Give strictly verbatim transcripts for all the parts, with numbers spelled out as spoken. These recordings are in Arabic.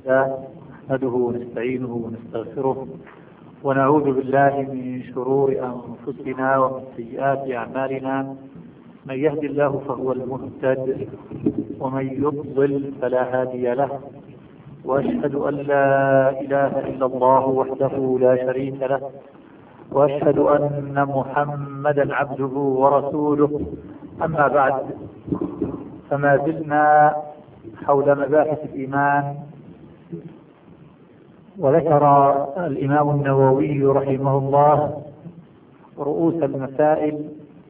الله نحمده ونستعينه ونستغفره ونعوذ بالله من شرور أنفسنا ومن سيئات أعمالنا. من يهد الله فهو المهتد ومن يضلل فلا هادي له، وأشهد أن لا إله إلا الله وحده لا شريك له، وأشهد أن محمدا عبده ورسوله. أما بعد، فما زلنا حول مباحث الإيمان، وذكر الإمام النووي رحمه الله رؤوس المسائل،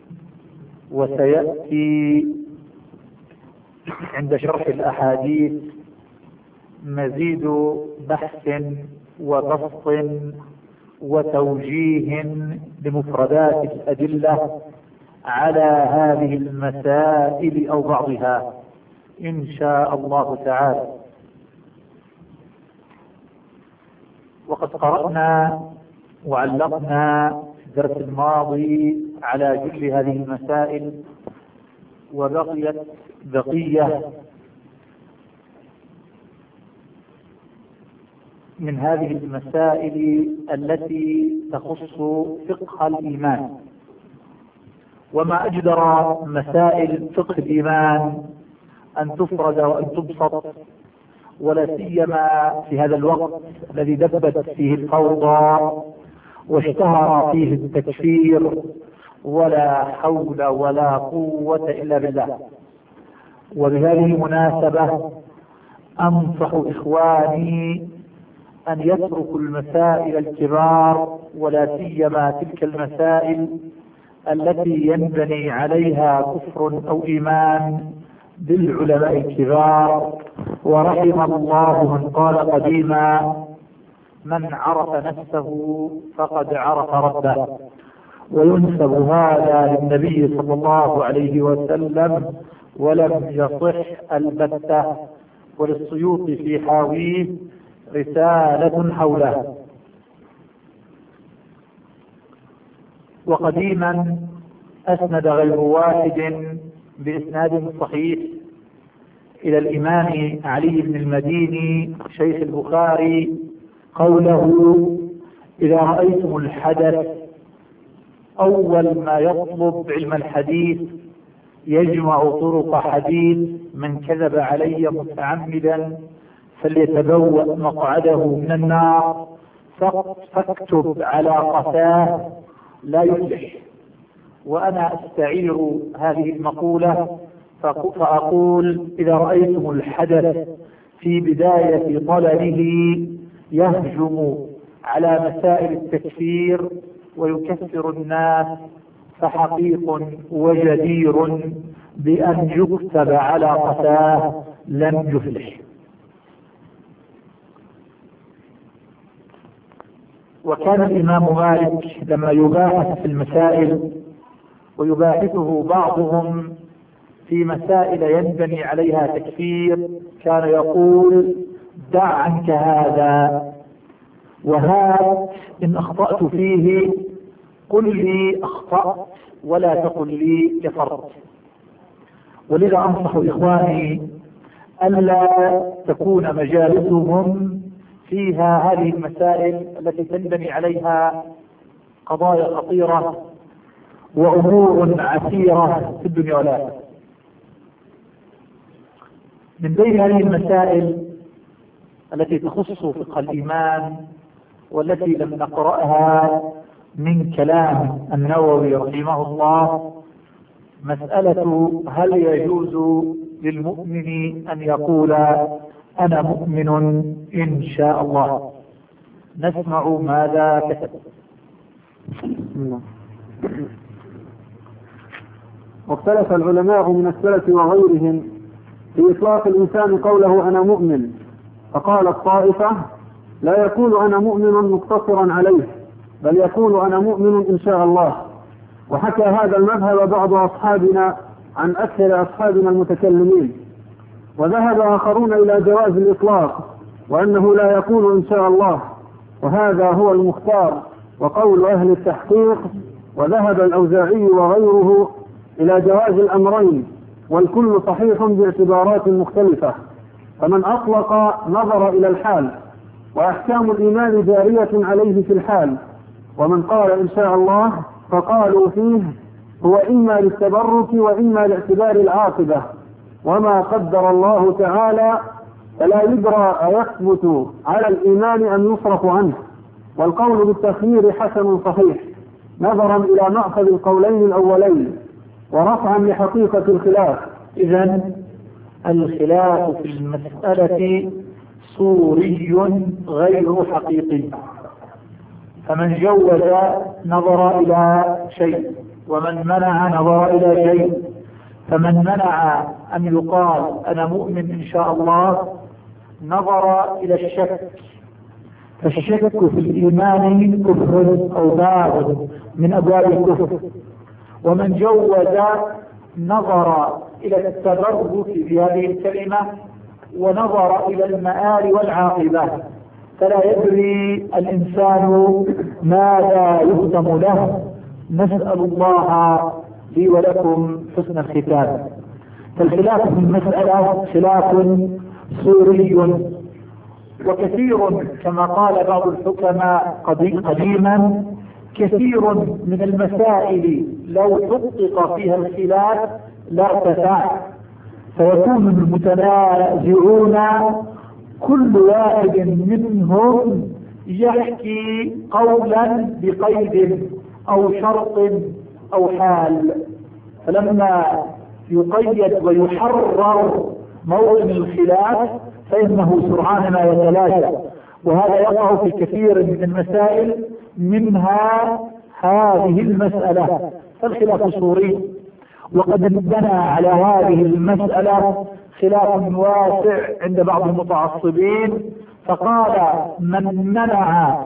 وسيأتي عند شرح الأحاديث مزيد بحث وبسط وتوجيه لمفردات الأدلة على هذه المسائل أو بعضها إن شاء الله تعالى. وقد قرأنا وعلقنا في الدرس الماضي على جل هذه المسائل، وبقيت بقية من هذه المسائل التي تخص فقه الإيمان. وما أجدر مسائل فقه الإيمان أن تفرد وأن تبسط، ولا سيما في هذا الوقت الذي دبت فيه الفوضى واشتهر فيه التكفير، ولا حول ولا قوة إلا بالله. وبهذه المناسبة أنصح إخواني أن يتركوا المسائل الكبار، ولا سيما تلك المسائل التي ينبني عليها كفر أو إيمان بالعلماء الكبار. ورحم الله من قال قديما: من عرف نفسه فقد عرف ربه. وينسب هذا للنبي صلى الله عليه وسلم ولم يصح البتة. وللسيوطي في حاويه رسالة حوله. وقديما أسند غير واحد بإسناد صحيح إلى الإمام علي بن المديني شيخ البخاري قوله: إذا رأيتم الحدث أول ما يطلب علم الحديث يجمع طرق حديث من كذب علي متعمدا فليتبوأ مقعده من النار، فاكتب على قفاه لا يفلح. وأنا أستعير هذه المقولة فأقول: إذا رأيتم الحدث في بداية طلبه يهجم على مسائل التكفير ويكفر الناس، فحقيق وجدير بأن يكتب على قفاه لن يفلح. وكان الإمام مالك لما يباحث في المسائل، ويباحثه بعضهم في مسائل ينبني عليها تكفير، كان يقول: دع عنك هذا، وهات إن أخطأت فيه قل لي أخطأت ولا تقل لي كفرت. ولذا أنصح إخواني ألا تكون مجالسهم فيها هذه المسائل التي تنبني عليها قضايا خطيرة وأمور عسيرة في الدنيا والآخرة. من بين هذه المسائل التي تخص فقه الإيمان والتي لم نقرأها من كلام النووي رحمه الله مسألة: هل يجوز للمؤمن أن يقول أنا مؤمن إن شاء الله؟ نسمع ماذا كتب. واختلف العلماء من السلف وغيرهم في إطلاق الإنسان قوله أنا مؤمن، فقال الطائفة: لا يقول أنا مؤمن مقتصرا عليه، بل يقول أنا مؤمن إن شاء الله. وحكى هذا المذهب بعض أصحابنا عن أكثر أصحابنا المتكلمين. وذهب آخرون إلى جواز الإطلاق، وأنه لا يقول إن شاء الله، وهذا هو المختار وقول أهل التحقيق. وذهب الأوزاعي وغيره إلى جواز الأمرين، والكل صحيح باعتبارات مختلفة. فمن أطلق نظر إلى الحال، وأحكام الإيمان جارية عليه في الحال. ومن قال إن شاء الله فقالوا فيه هو إما للتبرك وإما لاعتبار العاقبة، وما قدر الله تعالى فلا يدرى أيثبت على الإيمان أن يصرف عنه. والقول بالتخيير حسن صحيح نظرا إلى مأخذ القولين الأولين ورفعا لحقيقة الخلاف. إذن الخلاف في المسألة صوري غير حقيقي، فمن جوز نظر إلى شيء ومن منع نظر إلى شيء. فمن منع أن يقال أنا مؤمن إن شاء الله نظر إلى الشك، فالشك في الإيمان كفر أو باب من أبواب الكفر. ومن جوز نظر إلى التبرك في هذه الكلمة ونظر إلى المآل والعاقبة، فلا يدري الإنسان ماذا يختم له. نسأل الله لي ولكم حسن الختام. فالخلاف في المسألة خلاف صوري، وكثير كما قال بعض الحكماء قديما كثير من المسائل لو حقق فيها الخلاف لا ارتفع، فيكون المتنازعون كل واحد منهم يحكي قولا بقيد أو شرط أو حال، فلما يقيد ويحرر موطن الخلاف فإنه سرعان ما يتلاشى. وهذا يقع في كثير من المسائل، منها هذه المسألة. فالخلاف صوري، وقد بنى على هذه المسألة خلاف واسع عند بعض المتعصبين، فقال من منع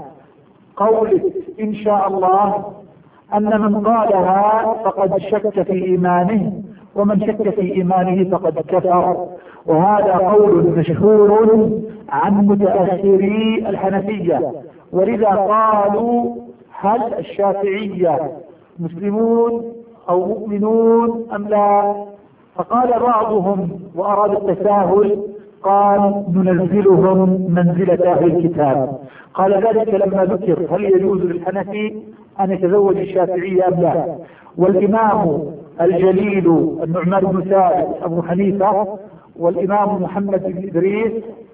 قول إن شاء الله أن من قالها فقد شك في إيمانه، ومن شك في إيمانه فقد كفر. وهذا قول مشهور عن متأخري الحنفية، ولذا قالوا هل الشافعية مسلمون أو مؤمنون أم لا؟ فقال بعضهم وأراد التساهل قال ننزلهم منزلة أهل الكتاب. قال ذلك لما ذكر هل يجوز للحنفي أن يتزوج الشافعية أم لا. والإمام الجليل النعمان بن ثابت أبو حنيفة والإمام محمد بن إدريس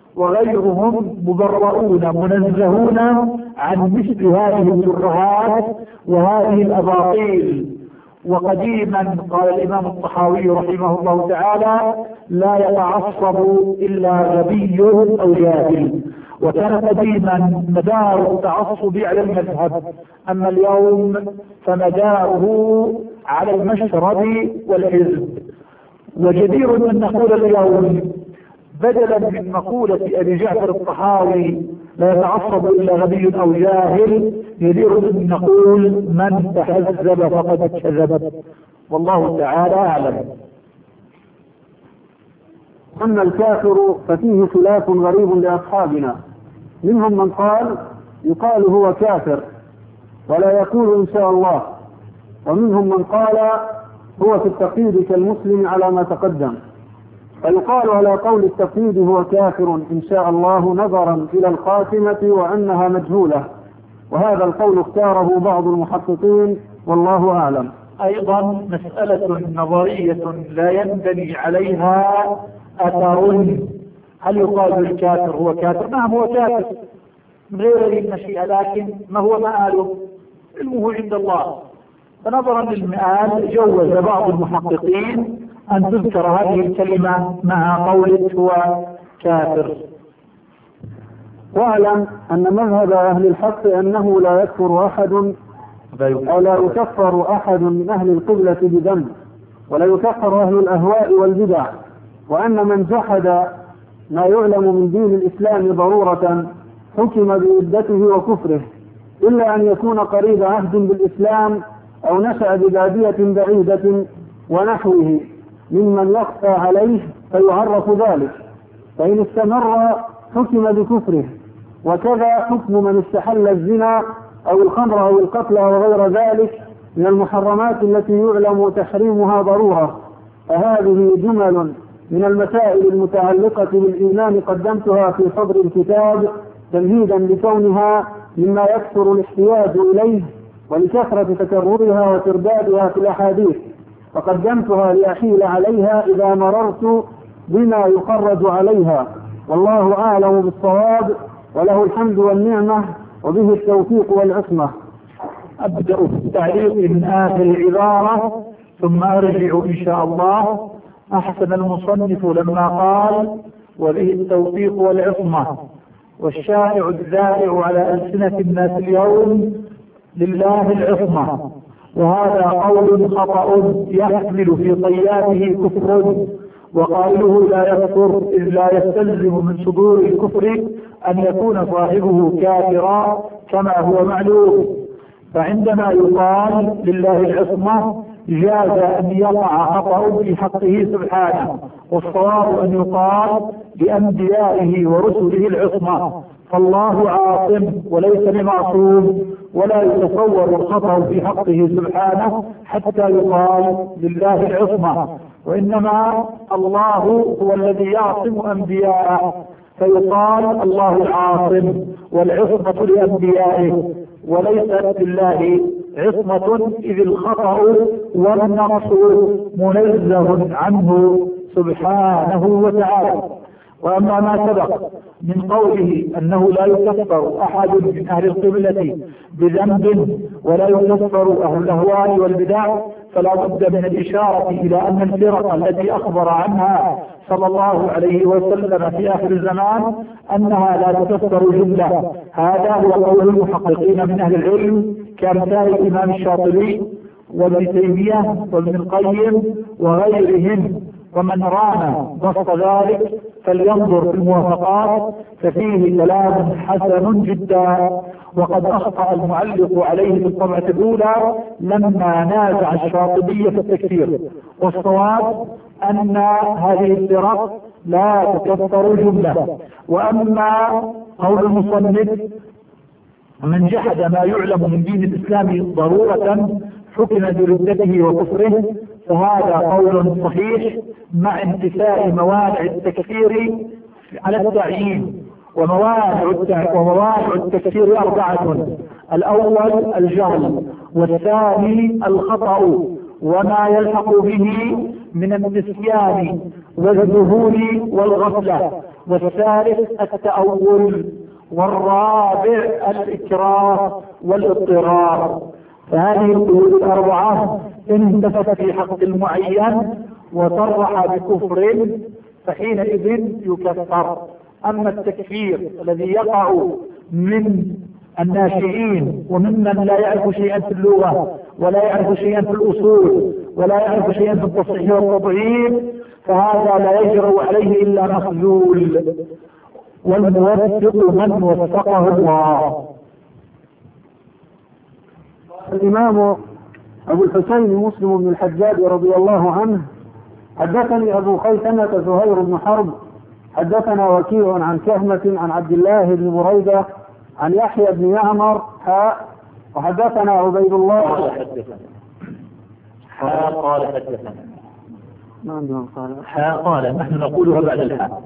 وغيرهم مبرؤون منزهون عن مثل هذه الترهات وهذه الأباطيل. وقديما قال الإمام الطحاوي رحمه الله تعالى لا يتعصب إلا غبي أو جاهل. وكان قديما مدار التعصب على المذهب، أما اليوم فمداره على المشرب والحزب. وجدير أن نقول اليوم بدلا من مقولة أبي جعفر الطحاوي لا يتعصب إلا غبي أو جاهل، يدير أن نقول من تحزب فقد كذب. والله تعالى أعلم. أما الكافر ففيه خلاف غريب لأصحابنا، منهم من قال يقال هو كافر ولا يقول إن شاء الله، ومنهم من قال هو في التقييد كالمسلم على ما تقدم. فيقال على قول التقييد هو كافر إن شاء الله نظرا إلى الخاتمة وأنها مجهولة، وهذا القول اختاره بعض المحققين والله أعلم. أيضا مسألة نظرية لا ينبني عليها أثر. هل يقال الكافر هو كافر؟ نعم هو كافر من غير المشيئة، لكن ما هو مآله؟ علمه عند الله. فنظرا للمآل جوز بعض المحققين أن تذكر هذه الكلمة مع قوله هو كافر. واعلم أن مذهب أهل الحق أنه لا يكفر أحد أو لا يكفر أحد من أهل القبلة بذنب، ولا يكفر أهل الأهواء والبدع، وأن من جحد ما يعلم من دين الإسلام ضرورة حكم بردته وكفره، إلا أن يكون قريب عهد بالإسلام أو نشأ ببادية بعيدة ونحوه ممن يخفى عليه فيعرف ذلك، فإن استمر حكم بكفره. وكذا حكم من استحل الزنا أو الخمر أو القتل وغير ذلك من المحرمات التي يعلم تحريمها ضرورة. فهذه جمل من المسائل المتعلقة بالإيمان قدمتها في صدر الكتاب تمهيدا لكونها مما يكثر الاحتياج إليه ولكثرة تكررها وتردادها في الأحاديث، فقدمتها لأحيل عليها إذا مررت بما يخرج عليها، والله أعلم بالصواب وله الحمد والنعمة وبه التوفيق والعصمة. أبدأ بالتعليق من آخر العبارة ثم أرجع إن شاء الله. أحسن المصنف لما قال وبه التوفيق والعصمة، والشائع الذائع على ألسنة الناس اليوم لله العصمة، وهذا قول خطأ يحمل في طياته كفر، وقائله لا يكفر إذ لا يستلزم من صدور الكفر أن يكون صاحبه كافرا كما هو معلوم. فعندما يقال لله العصمة جاز أن يقع خطأ في حقه سبحانه، والصواب أن يقال لأنبيائه ورسله العصمة، فالله عاصم وليس بمعصوم، ولا يتصور الخطأ في حقه سبحانه حتى يقال لله العصمة، وإنما الله هو الذي يعصم أنبياءه فيقال الله العاصم والعصمة لأنبيائه، وليست لله عصمة إذ الخطأ والنقص منزه عنه سبحانه وتعالى. وأما ما سبق من قوله أنه لا يكفر أحد من أهل القبلة بذنب ولا يكفر أهل الأهواء والبدع، فلا بد من الإشارة إلى أن الفرق التي أخبر عنها صلى الله عليه وسلم في آخر الزمان أنها لا تكفر جملة. هذا هو قول المحققين من أهل العلم كأمثال الإمام الشاطبي وابن تيمية وابن القيم وغيرهم، ومن رام بسط ذلك فلينظر في الموافقات ففيه كلام حسن جدا. وقد أخطأ المعلق عليه في الطبعة الأولى لما نازع الشاطبي في التكفير، والصواب أن هذه الفرق لا تكفر جملة. وأما قول المصنف من جحد ما يعلم من دين الإسلام ضرورة حكم بردته وكفره، فهذا قول صحيح مع انتفاء موانع التكفير على التعيين. وموانع وموانع التكفير أربعة: الأول الجهل، والثاني الخطأ وما يلحق به من النسيان والذهول والغفلة، والثالث التأول، والرابع الإكراه والاضطرار. فهذه القيود الأربعة إن انتفت في حق المعين وصرح بكفر فحينئذ يكفر. أما التكفير الذي يقع من الناشئين وممن لا يعرف شيئا في اللغة ولا يعرف شيئا في الأصول ولا يعرف شيئا في التصحيح والتضعيف، فهذا لا يجرؤ عليه إلا مخذول، والموفق من وفقه الله. الإمام أبو الحسين مسلم بن الحجاج رضي الله عنه حدثني أبو خيثمة زهير بن حرب حدثنا وكيع عن كهمة عن عبد الله بن بريدة عن يحيى بن يعمر حاء وحدثنا عبيد الله حاء قال حدثنا ما عندهم قال حاء قال نحن نقولها بعد الحاء.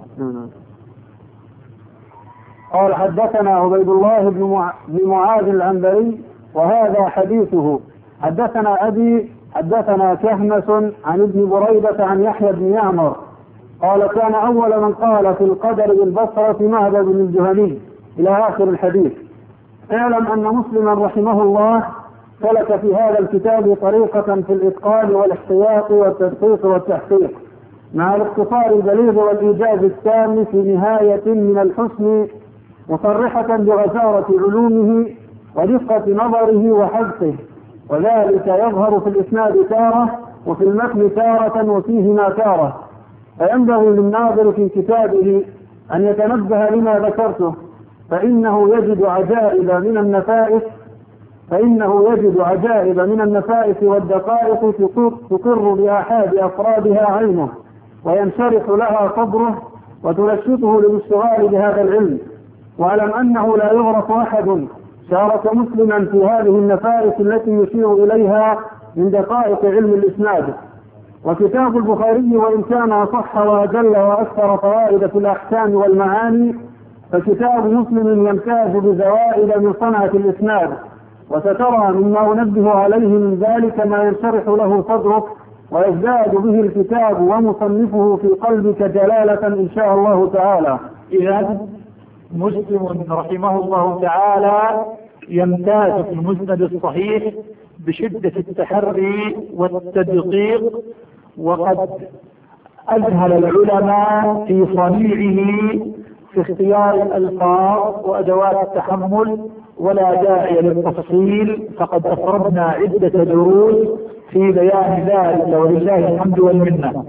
قال حدثنا عبيد الله بن معاذ العنبري وهذا حديثه. حدثنا أبي حدثنا كهمة عن ابن بريدة عن يحيى بن يعمر قال كان أول من قال في القدر بالبصرة معبد بن الجهني إلى آخر الحديث. اعلم أن مسلما رحمه الله سلك في هذا الكتاب طريقة في الإتقان والاحتياط والتدقيق والتحقيق مع الاختصار البليغ والإيجاز التام في نهاية من الحسن، مصرحة بغزارة علومه ودقة نظره وحدقه، وذلك يظهر في الإسناد تارة وفي المتن تارة وفيهما تارة. فينبغي للناظر في كتابه أن يتنبه لما ذكرته، فإنه يجد عجائب من النفائس فإنه يجد عجائب من النفائس والدقائق تقر بآحاد أفرادها عينه وينشرح لها صدره وتنشطه للاشتغال بهذا العلم. واعلم أنه لا يغرق أحد شارك مسلما في هذه النفائس التي يشير إليها من دقائق علم الإسناد، وكتاب البخاري وإن كان أصح وأجل وأكثر فوائد في الأحكام والمعاني، فكتاب مسلم يمتاز بزوائد من صنعة الإسناد، وسترى مما أنبه عليه من ذلك ما ينشرح له صدرك ويزداد به الكتاب ومصنفه في قلبك جلالة إن شاء الله تعالى. إذا مسلم رحمه الله تعالى يمتاز في المسند الصحيح بشدة التحري والتدقيق، وقد أذهل العلماء في صنيعه في اختيار الألفاظ وأدوات التحمل، ولا داعي للتفصيل، فقد أفردنا عدة دروس في بيان ذلك ولله الحمد والمنة.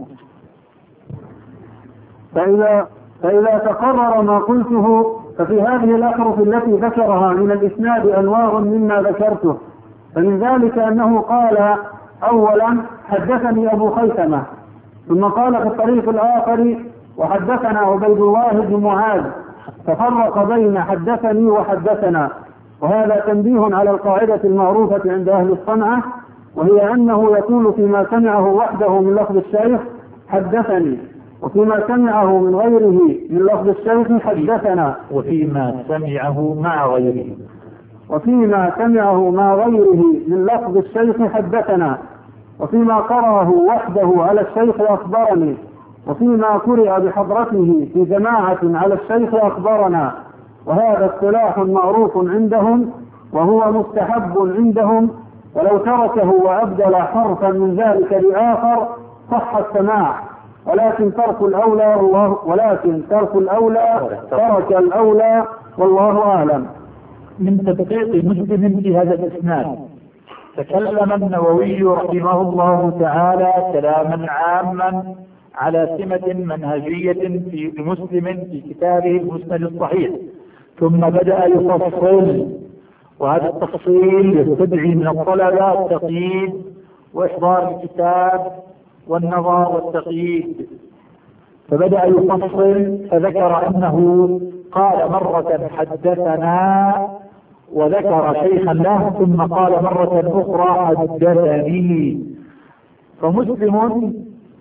فإذا, فإذا تقرر ما قلته ففي هذه الأحرف التي ذكرها من الإسناد أنواع مما ذكرته، فمن ذلك أنه قال أولا حدثني أبو خيثمة، ثم قال في الطريق الآخر وحدثنا عبيد الله بن معاذ، ففرق بين حدثني وحدثنا، وهذا تنبيه على القاعدة المعروفة عند أهل الصنعة، وهي أنه يقول فيما سمعه وحده من لفظ الشيخ حدثني، وفيما سمعه من غيره من لفظ الشيخ حدثنا، وفيما سمعه مع غيره وفيما سمعه مع غيره من لفظ الشيخ حدثنا، وفيما قرأه وحده على الشيخ أخبرني، وفيما قرأ بحضرته في جماعة على الشيخ أخبرنا. وهذا اصطلاح معروف عندهم وهو مستحب عندهم، ولو تركه وأبدل حرفا من ذلك لآخر صح السماع، ولكن ترك الأولى الله ولكن ترك الأولى ترك الأولى والله أعلم. من تدقيق مسلم في هذا الإسناد، تكلم النووي رحمه الله تعالى كلاما عاما على سمة منهجية في مسلم في كتابه المسند الصحيح، ثم بدأ يفصل، وهذا التفصيل يستدعي من الطلبة التقييد وإحضار الكتاب والنظر والتقييد. فبدأ يفصل فذكر أنه قال مرة حدثنا وذكر شيخا له، ثم قال مرة أخرى حدثني. فمسلم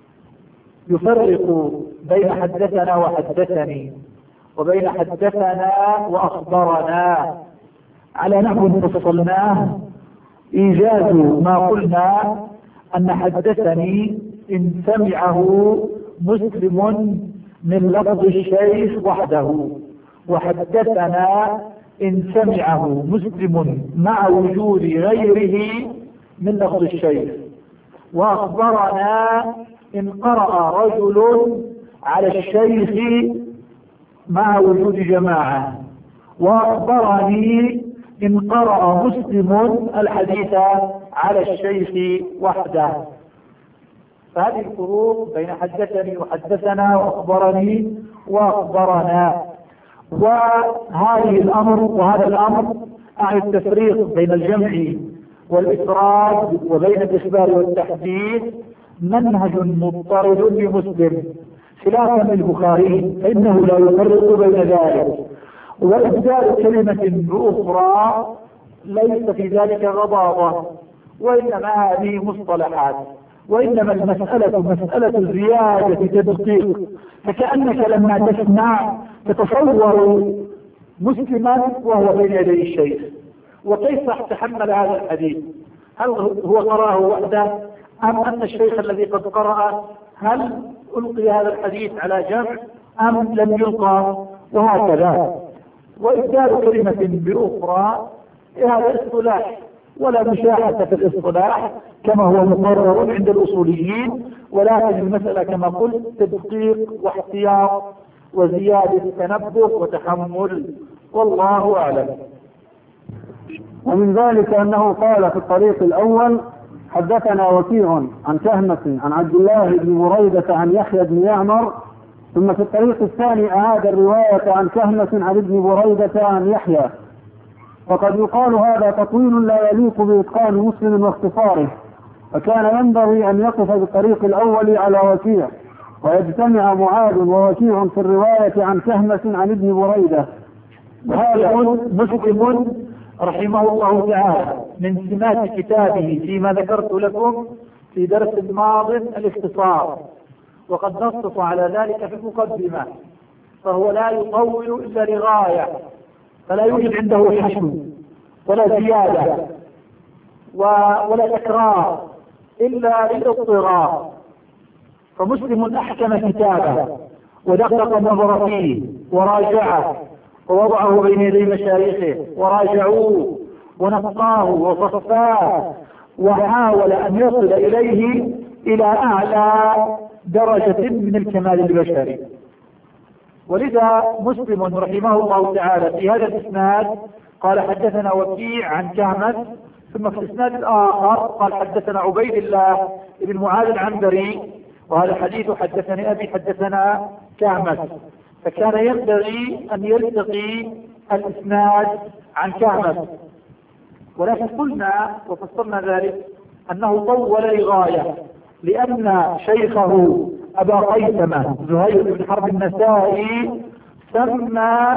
يفرق بين حدثنا وحدثني، وبين حدثنا وأخبرنا على نحو فصلناه. إيجاز ما قلنا أن حدثني إن سمعه مسلم من لفظ الشيخ وحده، وحدثنا إن سمعه مسلم مع وجود غيره من لفظ الشيخ، وأخبرنا إن قرأ رجل على الشيخ مع وجود جماعة، وأخبرني إن قرأ مسلم الحديث على الشيخ وحده. فهذه الفروق بين حدثني وحدثنا وأخبرني وأخبرنا. وهذه الأمر وهذا الأمر أعني التفريق بين الجمع والإفراد وبين الإخبار والتحديث منهج مضطرد لمسلم، خلافا للبخاري فإنه لا يفرق بين ذلك. وإبدال كلمة بأخرى ليس في ذلك غضاضة، وإنما هذه مصطلحات، وإنما المسألة مسألة زيادة تدقيق. فكأنك لما تسمع تتصور مسلما وهو بين يدي الشيخ، وكيف تحمل هذا الحديث؟ هل هو قرأه وحده أم أن الشيخ الذي قد قرأ هل ألقي هذا الحديث على جمع أم لم يلقى؟ وهكذا. وإبدال كلمة بأخرى هذا اصطلاح، ولا مشاحة في الاصطلاح كما هو مقرر عند الأصوليين، ولكن المسألة كما قلت تدقيق واحتياط وزيادة تنبه وتحمل، والله أعلم. ومن ذلك أنه قال في الطريق الأول حدثنا وكيع عن كهمة عن عبد الله بن بريدة عن يحيى بن يعمر، ثم في الطريق الثاني أعاد الرواية عن كهمة عن ابن بريدة عن يحيى. فقد يقال هذا تطويل لا يليق بإتقان مسلم واختصاره، فكان ينبغي أن يقف بالطريق الأول على وكيع، ويجتمع معاذ ووكيع في الرواية عن كهمة عن ابن بريدة. وهذا مسلم رحمه الله تعالى من سمات كتابه فيما ذكرت لكم في درس ماض الاختصار، وقد نص على ذلك في المقدمة، فهو لا يطول إلا لغاية، فلا يوجد عنده حشو ولا زيادة ولا تكرار إلا للاضطرار. فمسلم أحكم كتابه ودقق النظر فيه وراجعه ووضعه بين يدي مشايخه وراجعوه ونقاه وصفاه وحاول أن يصل إليه إلى أعلى درجة من الكمال البشري. ولذا مسلم رحمه الله تعالى في هذا الإسناد قال حدثنا وكيع عن كهمس، ثم في الإسناد الآخر قال حدثنا عبيد الله بن معاذ العنبري، وهذا الحديث حدثني أبي حدثنا كهمس، فكان ينبغي أن يلتقي الإسناد عن كهمس. ولكن قلنا وفسرنا ذلك أنه طول لغاية، لأن شيخه أبا قيثمة زهير بن حرب النسائي سمى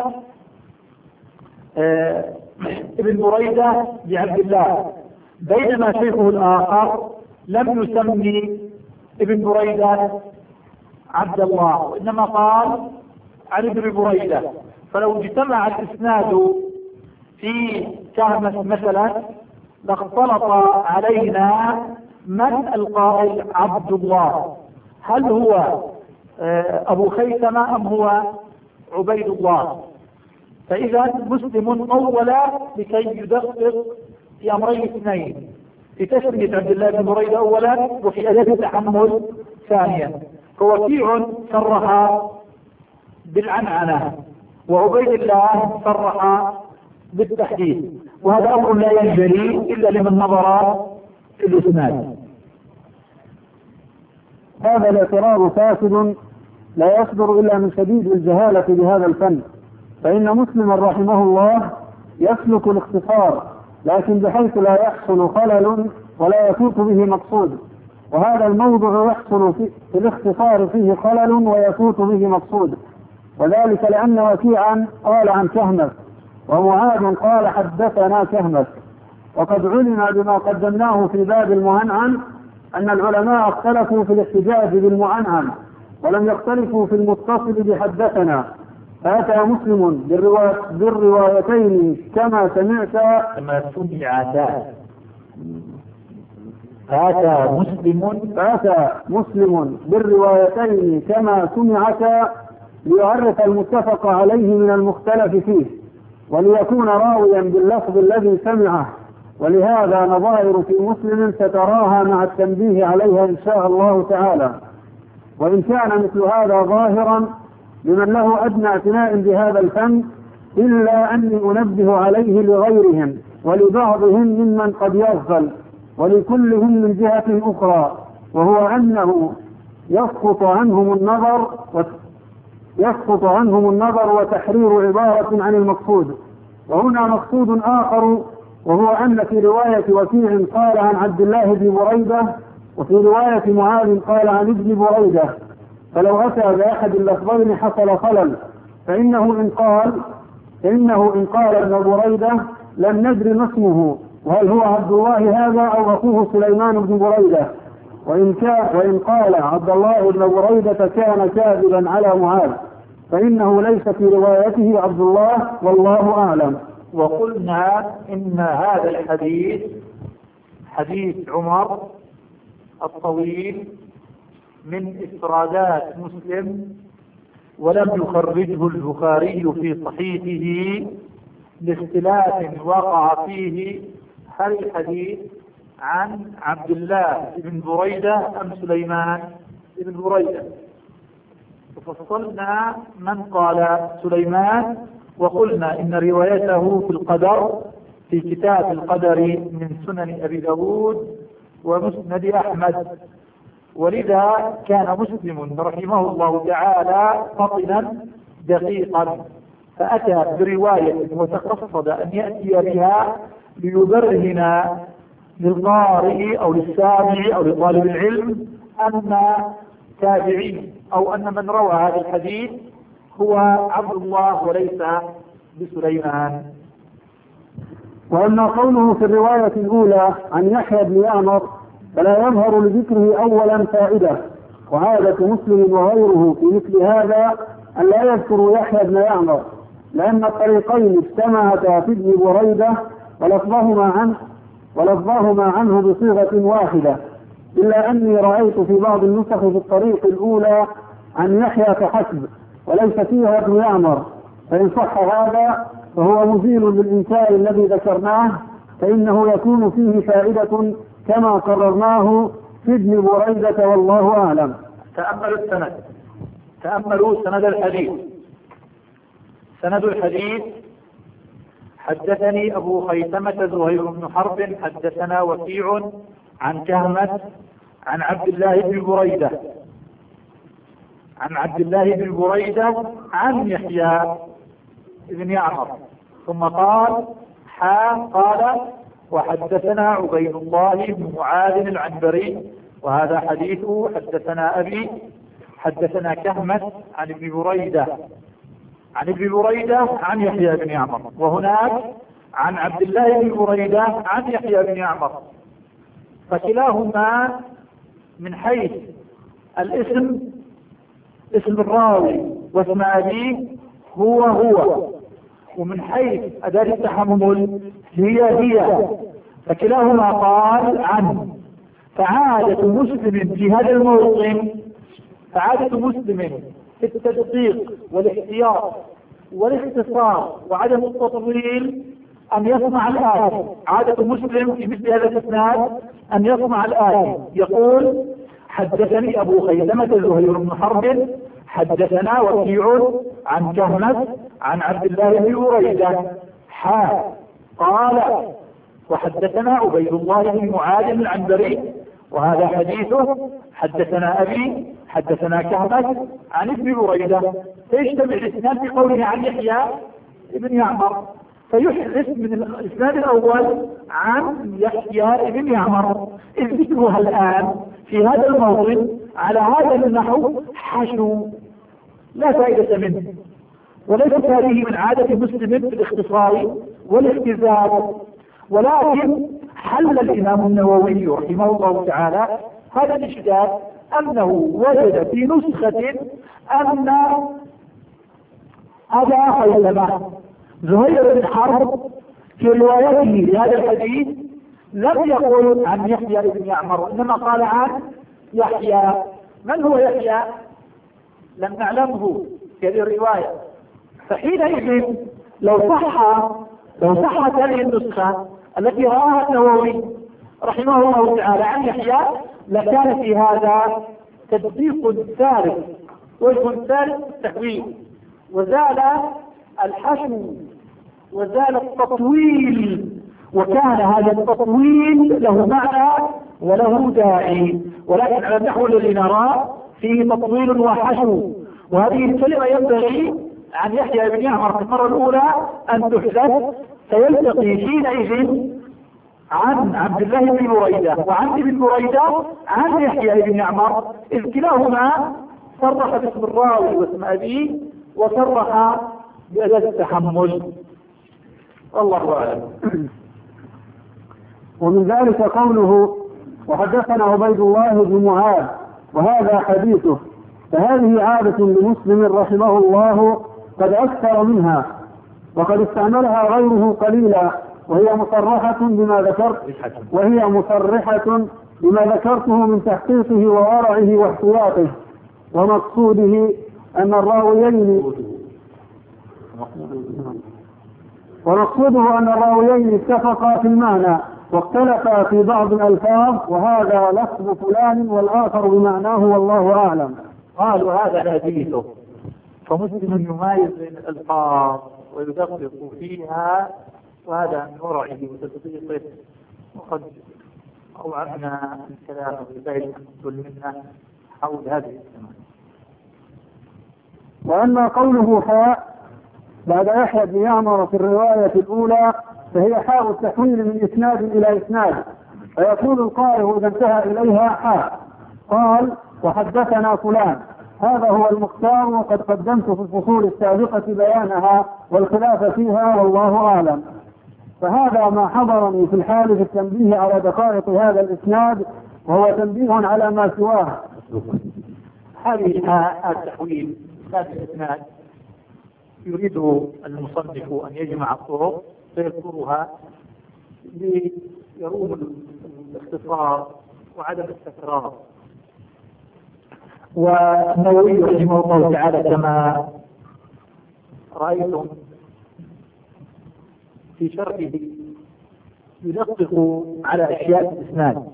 آه ابن بريدة بعبد الله، بينما شيخه الآخر لم يسمي ابن بريدة عبد الله، وإنما قال عن ابن بريدة. فلو اجتمع الإسناد في كهمس مثلا لاختلط علينا من القائل عبد الله، هل هو أبو خيثمة أم هو عبيد الله؟ فإذا مسلم طول لكي يدقق في أمرين اثنين، في تسمية عبد الله بن بريدة أولا وفي أداة التحمل ثانيا. فوكيع صرح بالعنعنة وعبيد الله صرح بالتحديث، وهذا أمر لا ينجلي إلا لمن نظر في الإسناد. هذا الاعتراض فاسد لا يصدر إلا من شديد الجهالة بهذا الفن، فإن مسلما رحمه الله يسلك الاختصار، لكن بحيث لا يحصل خلل ولا يفوت به مقصود، وهذا الموضع يحصل في الاختصار فيه خلل ويفوت به مقصود، وذلك لأن وكيعا قال عن كهمس ومعاذ قال حدثنا كهمس. وقد علم بما قدمناه في باب المعنعن أن العلماء اختلفوا في الاحتجاج بالمعنعن ولم يختلفوا في المتصل بحدثنا، فأتى مسلم بالروايتين كما سمعت كما سمعتا فأتى مسلم فأتى مسلم بالروايتين كما سمعت ليعرف المتفق عليه من المختلف فيه، وليكون راويا باللفظ الذي سمعه، ولهذا نظائر في مسلم ستراها مع التنبيه عليها إن شاء الله تعالى. وإن كان مثل هذا ظاهرا لمن له أدنى اعتناء بهذا الفن، إلا أني أنبه عليه لغيرهم ولبعضهم ممن قد يغفل، ولكلهم من جهة أخرى، وهو أنه يسقط عنهم النظر يسقط عنهم النظر وتحرير عبارة عن المقصود. وهنا مقصود آخر، وهو أن في رواية وكيع قال عن عبد الله بن بريدة، وفي رواية معاذ قال عن ابن بريدة، فلو أتى بأحد اللفظين حصل خلل، فإنه إن قال فإنه إن قال ابن بريدة لم ندري ما اسمه، وهل هو عبد الله هذا أو أخوه سليمان بن بريدة، وإن, كان وإن قال عبد الله بن بريدة كان كاذبا على معاذ، فإنه ليس في روايته عبد الله والله أعلم. وقلنا إن هذا الحديث حديث عمر الطويل من إفرادات مسلم، ولم يخرجه البخاري في صحيحه لاختلاف وقع فيه، هل الحديث عن عبد الله بن بريدة أم سليمان بن بريدة؟ ففصلنا من قال سليمان، وقلنا إن روايته في القدر في كتاب القدر من سنن أبي داود ومسند أحمد، ولذا كان مسلم رحمه الله تعالى فطنا دقيقا، فأتى برواية وتقصد أن يأتي بها ليبرهن للقارئ أو للسامع أو لطالب العلم أن تابعين أو أن من روى هذا الحديث هو عبد الله وليس بسليمان. وأما قوله في الرواية الأولى عن يحيى بن يعمر فلا يظهر لذكره أولا فائدة. وعادة مسلم وغيره في مثل هذا أن لا يذكر يحيى بن يعمر، لأن الطريقين اجتمعتا في ابن بريدة ولفظهما عنه ولفظهما عنه بصيغة واحدة، إلا أني رأيت في بعض النسخ في الطريق الأولى عن يحيى فحسب وليس فيها ابن يعمر، فإن صح هذا فهو مزيل للإنكار الذي ذكرناه، فإنه يكون فيه فائدة كما قررناه في ابن بريدة والله أعلم. تأملوا السند، تأملوا سند الحديث. سند الحديث: حدثني أبو خيثمة زهير بن حرب حدثنا وكيع عن كهمة عن عبد الله بن بريدة عن عبد الله بن بريدة عن يحيى بن يعمر، ثم قال حا قال وحدثنا عبيد الله بن معاذ العنبري وهذا حديثه حدثنا أبي حدثنا كهمة عن ابن بريدة عن ابن بريدة عن يحيى بن يعمر، وهناك عن عبد الله بن بريدة عن يحيى بن يعمر، فكلاهما من حيث الاسم اسم الراوي واسم أبيه هو هو، ومن حيث أداة التحمل هي هي، فكلاهما قال عنه. فعادة مسلم في هذا الموطن فعادة مسلم في التدقيق والاحتياط والاختصار وعدم التطويل أن يصنع الآتي. عادة مسلم في مثل هذا الإسناد أن يصنع الآتي: يقول حدثني أبو خيثمة زهير بن حرب حدثنا وكيع عن كهمة عن عبد الله بن بريدة حا قال وحدثنا عبيد الله بن معاذ العنبري وهذا حديثه حدثنا أبي حدثنا كهمة عن ابن بريدة، فيجتمع الاثنان في قوله عن يحيى بن يعمر، فيحدث من الإسناد الأول عن يحيى بن يعمر، إذ ذكرها الآن في هذا الموطن على هذا النحو حشو لا فائدة منه، وليست هذه من عادة مسلم في الاختصار والاختزال. ولكن حل الإمام النووي رحمه الله تعالى هذا الإشكال أنه وجد في نسخة أن أبا خيثمة زهير بن حرب في روايته لهذا الحديث لم يقل عن يحيى بن يعمر، إنما قال عن يحيى. من هو يحيى؟ لم نعلمه في هذه الرواية، فحينئذ لو صح لو صحت هذه النسخة التي رآها النووي رحمه الله تعالى عن يحيى لكان في هذا تدقيق ثالث وجه ثالث التحويل، وزال الحشو وزال التطويل، وكان هذا التطويل له معنى وله داعي، ولكن على النحو الذي نراه فيه تطويل وحشو. وهذه الكلمة ينبغي عن يحيى بن يعمر في المرة الأولى أن تحدث، فيلتقي حينئذ عن عبد الله بن بريدة وعن ابن بريدة عن يحيى بن يعمر، إذ كلاهما صرح باسم الراوي واسم أبيه وصرح بأداة التحمل. والله أعلم. ومن ذلك قوله وحدثنا عبيد الله بن معاذ وهذا حديثه، فهذه عادة لمسلم رحمه الله قد أكثر منها، وقد استعملها غيره قليلا، وهي مصرحة بما ذكرت وهي مصرحة بما ذكرته من تحقيقه وورعه واحتياطه، ومقصوده أن الراويين ومقصوده أن الراويين اتفقا في المعنى واختلفا في بعض الألفاظ، وهذا لفظ فلان والآخر بمعناه والله أعلم. قالوا هذا حديثه، فمسلم يميز بين الألفاظ ويدقق فيها، وهذا من ورعه وتدقيقه، وقد أوعبنا الكلام بذلك كل منا حول هذه السنة. وأما قوله حاء بعد يحيى بن يعمر في الرواية الأولى فهي حاء التحويل من إسناد إلى إسناد، فيقول القارئ إذا انتهى إليها حاء قال وحدثنا فلان، هذا هو المختار، وقد قدمت في الفصول السابقة بيانها والخلاف فيها والله أعلم. فهذا ما حضرني في الحال في التنبيه على دقائق هذا الإسناد وهو تنبيه على ما سواه. هذه التحويل هذه الإسناد يريد المصنف أن يجمع الطرق فيذكرها ليروم الاختصار وعدم التكرار. والنووي رحمه الله تعالى كما رأيتم في شرحه يدقق على أشياء الإسناد.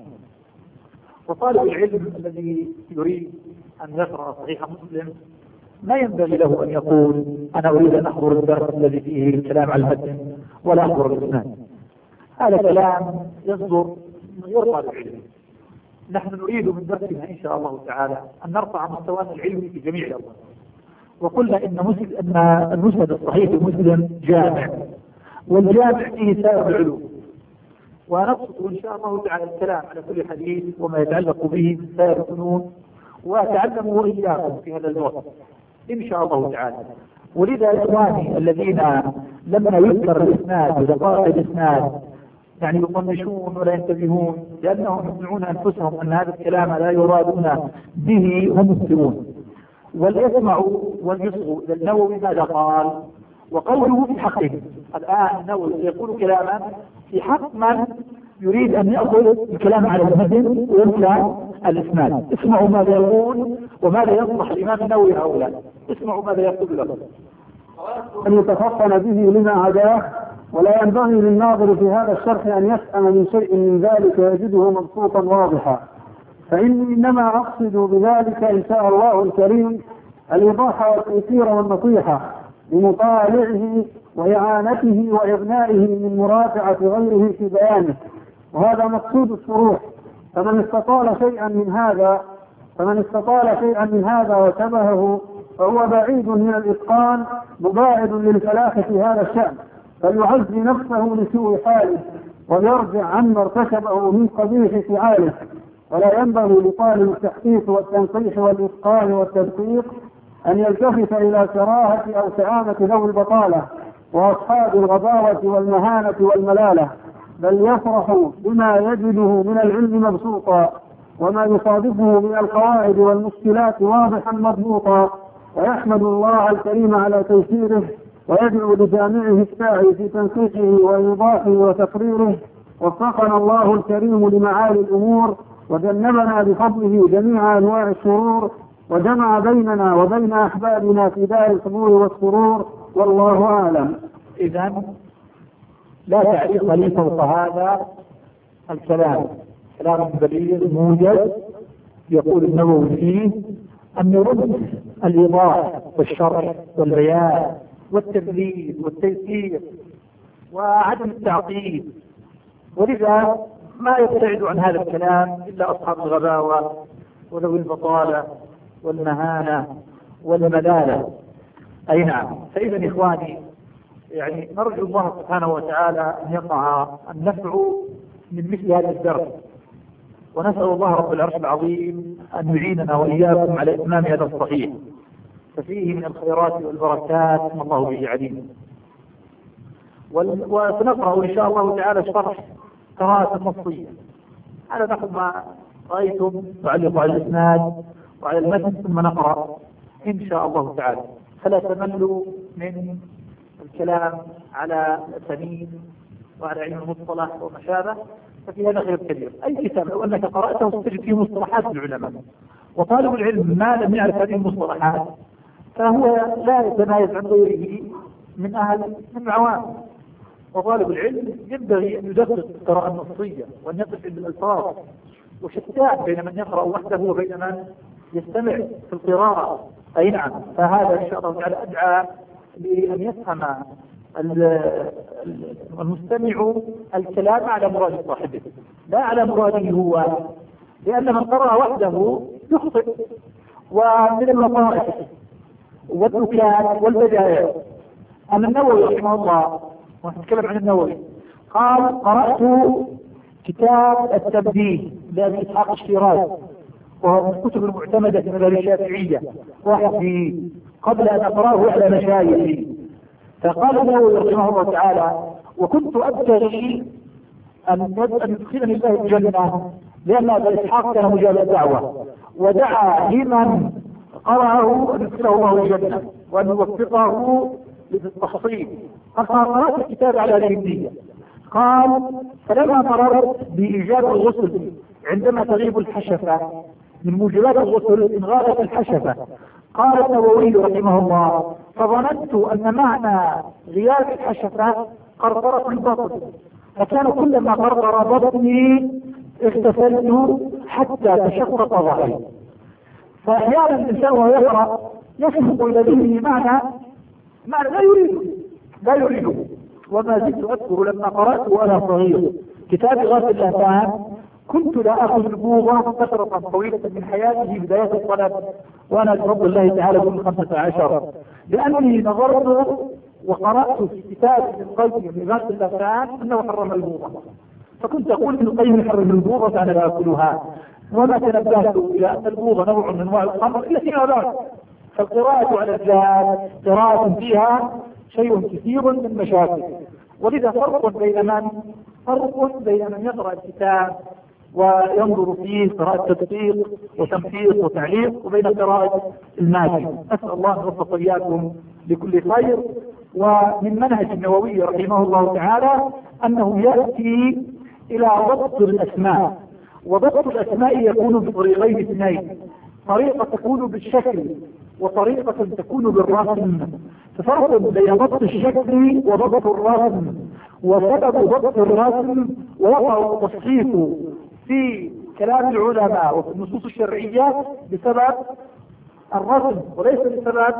وطالب العلم الذي يريد أن يقرأ صحيح مسلم ما ينبغي له أن يقول أنا أريد أن أحضر الدرس الذي فيه الكلام على المتن ولا أحضر الإسناد. هذا كلام يصدر من غير طالب علم. نحن نريد من درسنا إن شاء الله تعالى أن نرفع مستوانا العلمي في جميع الأمور. وقلنا إن مسلم أن المسند الصحيح مسلم جامع، والجامع فيه سائر العلوم، ونبسط إن شاء الله تعالى الكلام على كل حديث وما يتعلق به من سائر الفنون، وأتعلمه إياكم في هذا الوقت إن شاء الله تعالى. ولذا إخواني الذين لما يذكر الإسناد ودقائق الإسناد يعني يطنشون ولا ينتبهون، لأنهم يقنعون أنفسهم أن هذا الكلام لا يرادون به هم مسلمون. وليسمعوا وليصغوا للنووي ماذا قال وقوله في حقه. الآن النووي يقول كلاما في حق من يريد أن يأخذ الكلام على المتن ويملأ الإسناد. اسمعوا ماذا يقول وماذا يصلح الإمام النووي هؤلاء. اسمعوا ماذا يقول لكم. أن يتفطن به لما عداه، ولا ينبغي للناظر في هذا الشرح أن يفهم من شيء من ذلك يجده مبسوطا واضحا، فإني إنما أقصد بذلك إن شاء الله الكريم الإيضاح والتيسير والنصيحة لمطالعه وإعانته وإغنائه من مراجعة غيره في بيانه، وهذا مقصود الشروح. فمن استطال شيئا من هذا فمن استطال شيئا من هذا وشبهه فهو بعيد من الإتقان مباعد للفلاح في هذا الشأن، فليعز نفسه لسوء حاله ويرجع عما ارتكبه من قبيح فعاله. ولا ينبغي لطالب التحقيق والتنقيح والإتقان والتدقيق أن يلتفت إلى كراهة أو شآمة ذوي البطالة وأصحاب الغباوة والمهانة والملالة، بل يفرح بما يجده من العلم مبسوطا وما يصادفه من القواعد والمشكلات واضحا مضبوطا، ويحمد الله الكريم على تيسيره، ويدعو لجامعه الساعي في تنسيقه وإيضاحه وتقريره. وفقنا الله الكريم لمعالي الأمور، وجنبنا بفضله جميع أنواع الشرور، وجمع بيننا وبين أحبابنا في دار الحضور والسرور، والله أعلم. إذن لا تعليق لي فوق هذا الكلام، كلام بليغ موجز يقول النووي فيه أن يرد الإيضاح والشرح والبيان والتبليغ والتيسير وعدم التعقيد. ولذا ما يبتعد عن هذا الكلام إلا أصحاب الغباوة وذوي البطالة والمهانة والملالة. أي نعم. فإذا إخواني يعني نرجو الله سبحانه وتعالى أن يقع النفع من مثل هذا الدرس، ونسأل الله رب العرش العظيم أن يعيننا وإياكم على إتمام هذا الصحيح، ففيه من الخيرات والبركات ما الله به عليم. وسنقرأ إن شاء الله تعالى شرح قراءة نصية على نحو ما رأيتم، نعلق على الإسناد وعلى المتن ثم نقرأ إن شاء الله تعالى، فلا تملوا من الكلام على الأسانيد وعلى علم المصطلح وما شابه، ففي هذا خير كبير. أي كتاب لو أنك قرأته تجد فيه مصطلحات العلماء، وطالب العلم ما لم يعرف هذه المصطلحات فهو لا يتميز عن غيره من أهل من العوام. وطالب العلم ينبغي أن يدقق القراءة النصية وأن يقف عند الألفاظ، وشتان بين من يقرأ وحده وبين من يستمع في القراءة. أي نعم. فهذا إن شاء الله تعالى أدعى لأن يفهم المستمع الكلام على مراد صاحبه لا على مراده هو، لأن من قرأ وحده يخطئ. ومن اللطائف والذكاء والبدائع أن النووي رحمه الله، ونتكلم عن النووي، قال قرأت كتاب التبديه لأبي إسحاق الشيرازي وهو من الكتب المعتمدة في المذهب الشافعية وحدي قبل أن أقرأه على مشايخي. فقال النووي رحمه الله تعالى: وكنت أبتغي أن يدخلني الله الجنة لأن أبا إسحاق كان مجاب الدعوة، ودعا لمن قرأه أن يدخله الله الجنة وأن يوفقه للتحصيل. قال قرأت الكتاب على هذه النية. قال فلما مررت بإيجاب الغسل عندما تغيب الحشفة من موجبات الغسل إن غابت الحشفة، قال النووي رحمه الله فظننت أن معنى غياب الحشفة قرقرة البطن، فكان كلما قرقر بطني اغتسلت حتى تشقق ظهري. فأحيانا الإنسان وهو يقرأ يسبق إلى ذهنه معنى معنى لا يريده لا يريده وما زلت أذكر لما قرأت وأنا صغير كتاب غاث اللهفان كنت لا أخذ البوغة فترة طويلة من حياتي بداية الطلب وأنا بفضل الله تعالى من خمسة عشر، لأني نظرت وقرأت في كتاب ابن القيم غاث اللهفان أنه حرم البوغة، فكنت أقول ابن القيم يحرم البوغة فأنا لا أكلها، وما تنبهت إلى أن البوغة نوع من أنواع الخمر إلا فيما بعد. فالقراءة على الذات قراءة فيها شيء كثير من مشاكل، ولذا فرق بين من فرق بين من يقرأ الكتاب وينظر فيه قراءة تدقيق وتمحيص وتعليق وبين قراءة الماشي. أسأل الله أن يوفق إياكم لكل خير. ومن منهج النووي رحمه الله تعالى أنه يأتي إلى ضبط الأسماء، وضبط الأسماء يكون بطريقين اثنين، طريقة تكون بالشكل وطريقة تكون بالرسم. ففرق بين ضبط الشكل وضبط الرسم، وسبب ضبط الرسم ويقع التصحيح في كلام العلماء وفي النصوص الشرعية بسبب الرسم وليس بسبب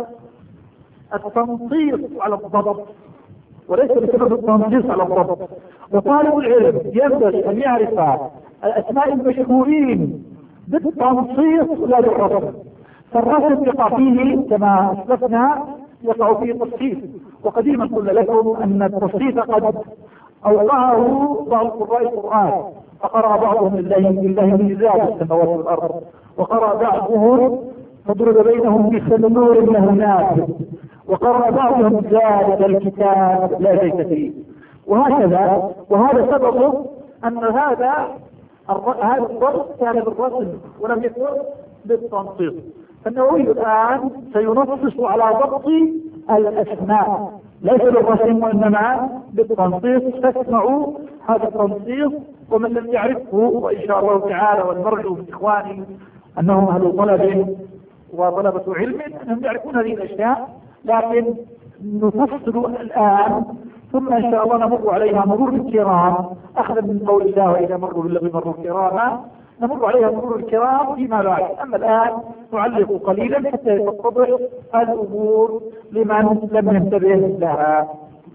التنصيص على الضبط وليس بسبب التنصيص على الضبط. وطالب العلم ينبغي أن يعرف الأسماء المشهورين بالتنصيص لا بالرسم، فالرسم يقع فيه كما أسلفنا يقع فيه التصحيح، وقديما قلنا لكم أن التصحيح قد أوقعه بعض قراء القرآن، فقرأ بعضهم لله لله من ذات السماوات والأرض، وقرأ بعضهم فضرب بينهم بسنور له نافذ، وقرأ بعضهم ذلك الكتاب لا شيء فيه، وهكذا. وهذا سببه أن هذا هذا الضبط كان بالرسم ولم يكن بالتنصيص. فالنووي الآن سينصص على ضبط الأسماء ليس بالرسم وإنما بالتنصيص، فاسمعوا هذا التنصيص. ومن لم يعرفه وإن شاء الله تعالى ونرجو من إخواني أنهم أهل طلب وطلبة علم أنهم يعرفون هذه الأشياء، لكن نفصل الآن ثم إن شاء الله نمر عليها مرور الكرام أخذا من قول الله وإذا مروا بالذي مروا كراما، نمر عليها مرور الكرام فيما بعد. أما الآن نعلق قليلا حتى تتضح الأمور لمن لم ينتبه لها.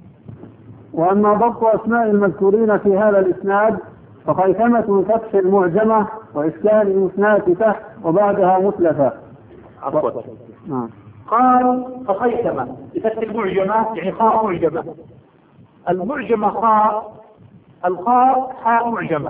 وأما ضبط أسماء المذكورين في هذا الإسناد فخيثمة فتح المعجمة وإسكان المثنات تحت وبعدها مثلثة. عفوا. نعم. قال فخيثمة بفتح المعجمة يعني خاء معجمة، المعجمة خاء، الخاء حاء معجمة،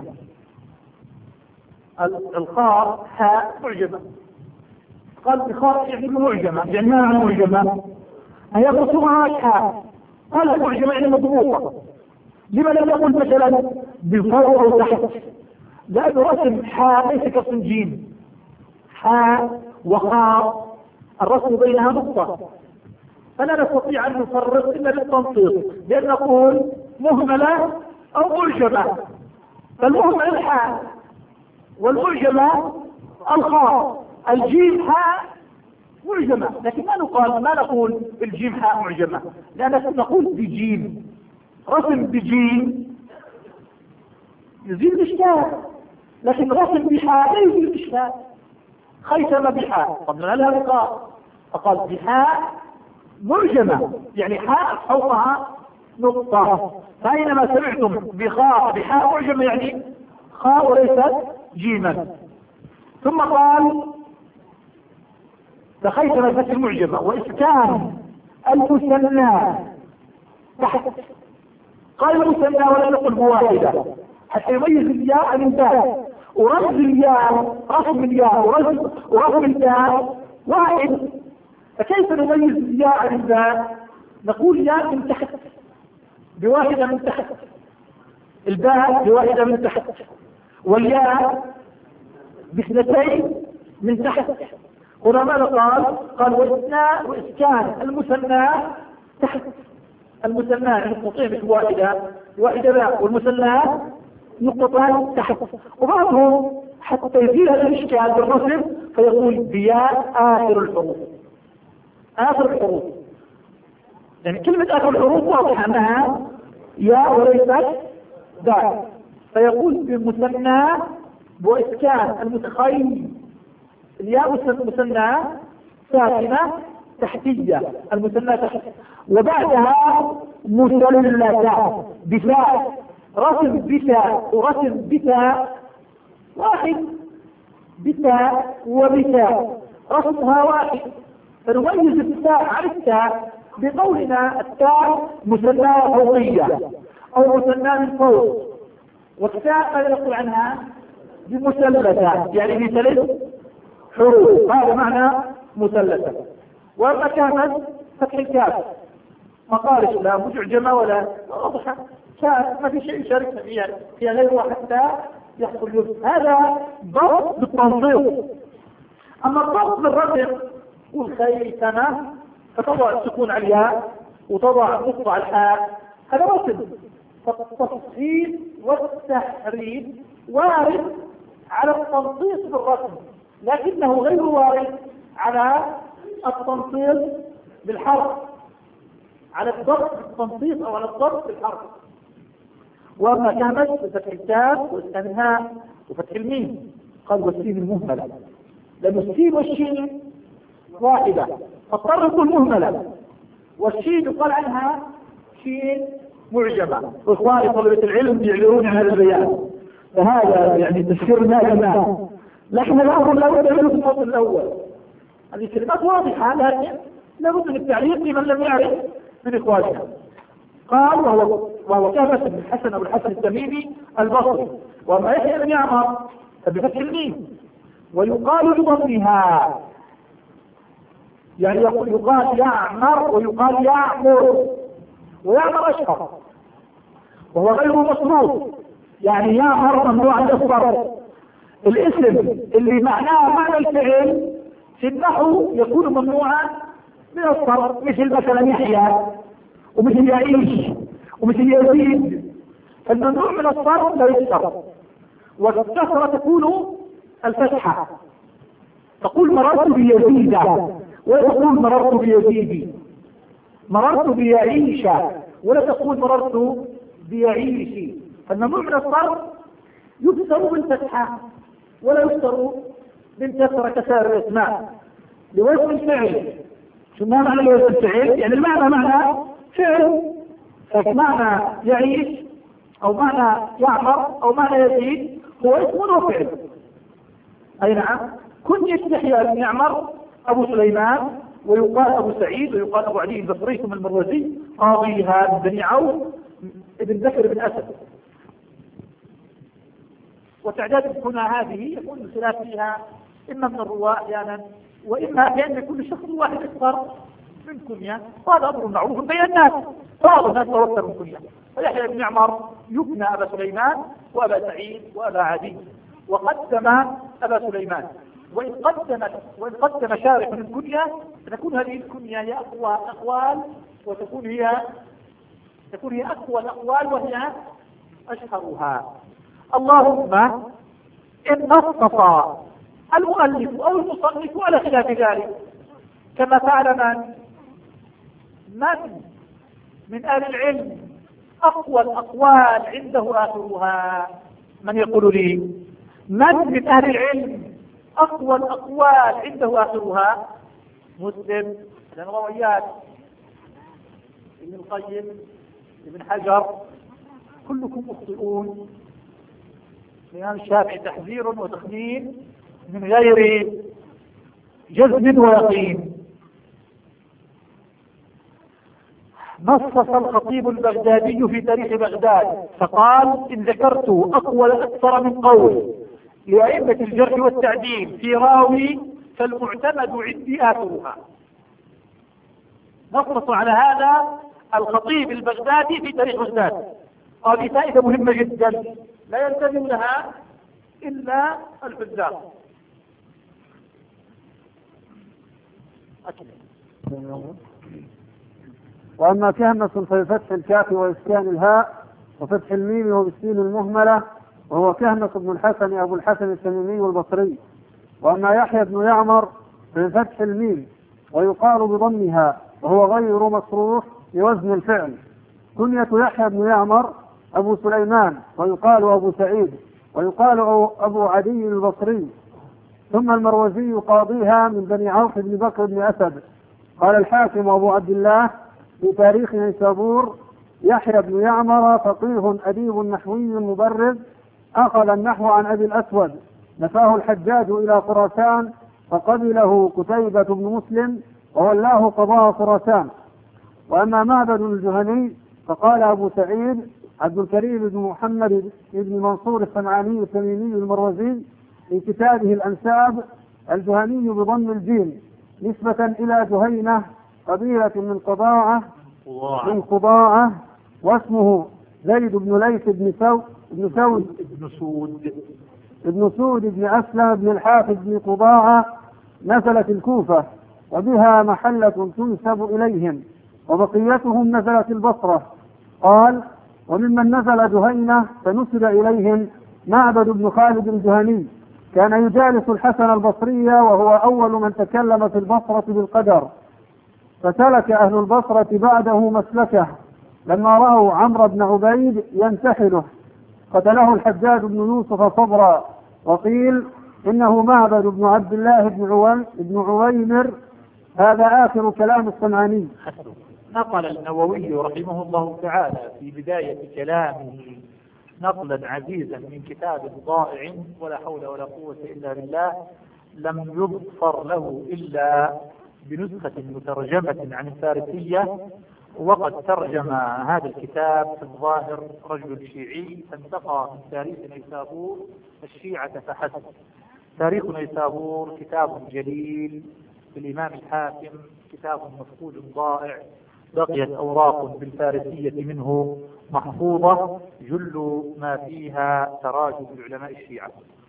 الخاء حاء معجمة. قال بخاء يعني معجمة، يعني ما معنى معجمة؟ هي بصورها حاء. قال معجمة يعني مضبوطة. لما لم يقل مثلا بفوق أو تحت؟ لأنه رسم حاء ليس كرسم جيم، حاء وخاء الرسم بينها نقطة، فلا نستطيع أن نفرق إلا بالتنصيص، لأن نقول مهملة أو معجمة، فالمهملة الحاء والمعجمة الخاء، الجيم حاء معجمة، لكن ما نقول ما نقول بالجيم حاء معجمة، لأننا نقول بجيم، رسم بجيم يزيد الإشكال، لكن رسم بحاء لا يزيد الإشكال. خيثم بحاء قبل لها لقاء فقال بحاء معجمة يعني حاء فوقها نقطة، فأينما سمعتم بخاء بحاء معجمة يعني خاء وليست جيما. ثم قال فخيثم فتح المعجمة وإسكان المثنى تحت. قال المثنى ولا نقل بواحدة حتى يميز الياء عن الباء، ورمز الياء رسم الياء ورسم ورسم الباء واحد، فكيف نميز الياء عن الباء؟ نقول ياء من تحت بواحدة من تحت، الباء بواحدة من تحت، والياء باثنتين من تحت. هنا ماذا قال؟ قال وإثناء وإسكان المثنى تحت المثنى نقطتين مش واحدة، واحدة لا، والمثنى نقطتان تحت. وبعضهم حتى يزيل هذا الإشكال بالرسم فيقول بياء آخر الحروف، آخر الحروف، يعني كلمة آخر الحروف واضحة أنها ياء وليست دال، فيقول بمثنى وإسكان المتخيل الياء مثنى ساكنة تحتية، المثنى تحت، وبعدها مثلثة بثاء، رسم بثاء ورسم بثاء واحد، بثاء وبثاء رسمها واحد، فنميز التاء عن التاء بقولنا التاء مثنى فوقية أو مثنى من فوق، والتاء ماذا نقول عنها؟ بمثلثة، يعني بثلاث حروف، هذا معنى مثلثة. وما كانت فتح الكاف ما قالش لا مجعجمة ولا واضحة، كاف ما في شيء يشاركنا فيها، فيها غير حتى يحصل يوسف. هذا ضبط بالتنظيم. أما الضبط بالرسم والخيثمة فتضع السكون على الياء وتضع النقطة على الحاء، هذا رسم. فالتصحيح والتحريف وارد على التنصيص بالرسم، لكنه غير وارد على التنصيص بالحرف، على الضبط بالتنصيص او على الضبط بالحرف. وما كانت بفتح الكاف والتنهاء وفتح الميم، قال والسين المهملة، لأن السين والشين واحدة فاضطر تكون مهملة، والشين يقال عنها شين معجمة. واخواني طلبة العلم يعلمون هذا البيان، فهذا يعني تفسيرنا جماعة، لكن الأمر لا بد منه في الفصل الأول. هذه كلمات واضحة لكن لابد من التعليق لمن لم يعرف من إخواننا. قال وهو وهو كهمس بن الحسن أبو الحسن التميمي البصري. وما يحيى بن يعمر فبفتح الميم، ويقال بضمها، يعني يقال يعمر ويقال يعمر، ويعمر أشهر وهو غير مصروف، يعني يعمر ممنوع عند الصرف. الاسم اللي معناه معنى الفعل في النحو يكون ممنوعا من الصرف، مثل مثلا يحيى ومثل يعيش ومثل يزيد، فالممنوع من الصرف لا يصرف. والكسرة تكون الفتحة، تقول مررت بيزيد ولا تقول مررت بيزيد، مررت بيعيش ولا تقول مررت بيعيش. فالممنوع من الصرف يكسر بالفتحة ولا يكسر بالكسرة كسائر الاسماء لوزن الفعل. شو ما معنى لوزن الفعل؟ يعني المعنى معنى فعل، فمعنى يعيش او معنى يعمر او معنى يزيد هو اسم وفعل. اي نعم، كن يحيى بن يعمر ابو سليمان، ويقال ابو سعيد، ويقال ابو علي البصري ثم المروزي قاضيها بن عوف ابن بكر بن اسد. وتعداد هنا هذه يكون الخلاف فيها اما من الرواة احيانا، واما بان كل شخص واحد اكثر من كنية، وهذا امر معروف بين الناس، بعض الناس توفر من كنية. فيحيى بن يعمر يبنى ابا سليمان وابا سعيد وابا عدي، وقدم ابا سليمان، وان قدم وان قدم شارح من الكنية فتكون هذه الكنية هي اقوى الاقوال، وتكون هي تكون هي اقوى الاقوال وهي اشهرها. اللهم ان نصف المؤلف او المصنف على خلاف ذلك، كما فعل من من من اهل العلم اقوى الاقوال عنده اخرها. من يقول لي من من اهل العلم اقوى الاقوال عنده اخرها؟ مسلم، الرويات، ابن القيم، ابن حجر، كلكم مخطئون. الإمام الشافعي تحذير وتخمين من غير جزم ويقين. نصص الخطيب البغدادي في تاريخ بغداد فقال إن ذكرت أقوى أكثر من قول لأئمة الجرح والتعديل في راوي فالمعتمد عندي آخرها. نصص على هذا الخطيب البغدادي في تاريخ بغداد. هذه فائدة مهمة جدا لا يلتزم لها إلا الحذاق. وأما كهنة فبفتح الكاف وإسكان الهاء وفتح الميم وبالسين المهملة، وهو كهنة بن الحسن أبو الحسن التميمي البصري. وأما يحيى بن يعمر بفتح الميم ويقال بضمها، وهو غير مصروف بوزن الفعل. كنية يحيى بن يعمر أبو سليمان، ويقال أبو سعيد، ويقال أبو عدي البصري. ثم المروزي قاضيها من بني عوف بن بكر بن أسد. قال الحاكم أبو عبد الله في تاريخ نيسابور: يحيى بن يعمر فقيه أديب نحوي مبرز، أخذ النحو عن أبي الأسود، نفاه الحجاج إلى خراسان فقبله كتيبة بن مسلم وولاه قضاء خراسان. وأما معبد الجهني فقال أبو سعيد عبد الكريم بن محمد بن منصور الصنعاني التميمي المروزي في كتابه الأنساب: الجهني بضم الجيم نسبة إلى جهينة قبيلة من قضاعة من قضاعة، واسمه زيد بن ليث بن سود بن سود ابن سود ابن سود بن أسلم بن الحافظ بن قضاعة، نزلت الكوفة وبها محلة تنسب إليهم، وبقيتهم نزلت البصرة. قال: وممن نزل جهينة فنسب إليهم معبد بن خالد الجهني، كان يجالس الحسن البصري وهو أول من تكلم في البصرة بالقدر، فسلك أهل البصرة بعده مسلكه لما رأوا عمرو بن عبيد ينتحله، قتله الحجاج بن يوسف صبرا، وقيل إنه معبد بن عبد الله بن عويمر. هذا آخر كلام الصنعاني. نقل النووي رحمه الله تعالى في بداية كلامه نقلا عزيزا من كتاب ضائع ولا حول ولا قوة إلا بالله لم يظفر له إلا بنسخة مترجمة عن الفارسية، وقد ترجم هذا الكتاب في الظاهر رجل شيعي فانتقى من تاريخ نيسابور الشيعة فحسب. تاريخ نيسابور كتاب جليل للإمام الحاكم، كتاب مفقود ضائع، بقيت أوراق بالفارسية منه محفوظة جل ما فيها تراجم العلماء الشيعة.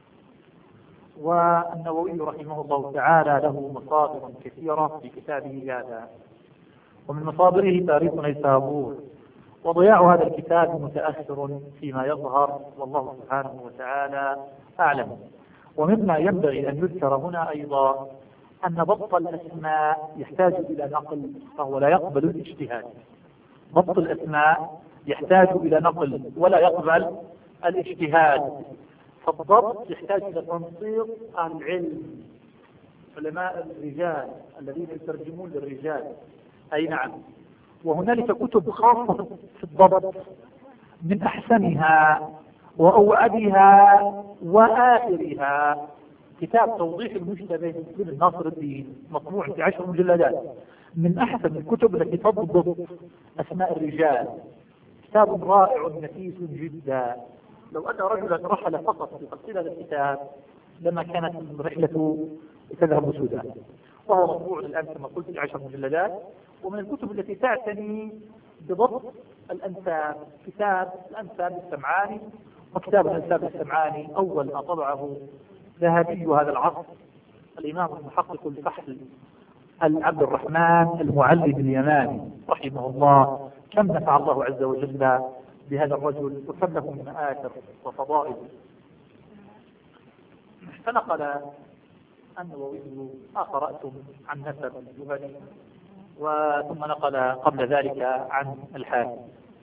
والنووي رحمه الله تعالى له مصادر كثيرة في كتابه هذا، ومن مصادره تاريخ نيسابور. وضياع هذا الكتاب متأثر فيما يظهر، والله سبحانه وتعالى أعلم. ومما ينبغي أن يذكر هنا أيضا أن ضبط الأسماء يحتاج إلى نقل، فهو لا يقبل الاجتهاد. ضبط الأسماء يحتاج إلى نقل ولا يقبل الاجتهاد. فالضبط يحتاج إلى تنسيق أهل العلم، علماء الرجال الذين يترجمون للرجال. أي نعم. وهنالك كتب خاصة في الضبط من أحسنها وأوعدها وآخرها كتاب توضيح المشتبه لابن ناصر الدين، مطبوع في عشر مجلدات، من أحسن الكتب التي تضبط أسماء الرجال. كتاب رائع نفيس جدا. لو أن رجلا رحل فقط لتحصيل هذا الكتاب لما كانت الرحلة تذهب سدى. وهو مطبوع الآن كما قلت في عشر مجلدات. ومن الكتب التي تعتني بضبط الأنساب كتاب الأنساب السمعاني، وكتاب الأنساب السمعاني أول ما طبعه ذهبي هذا العصر الإمام المحقق الفحل عبد الرحمن المعلم اليماني رحمه الله. كم نفع الله عز وجل بهذا الرجل وكم له من مآثر وفضائل. فنقل النووي ما قرأتم عن نسب الجهني، وثم نقل قبل ذلك عن الحاكم.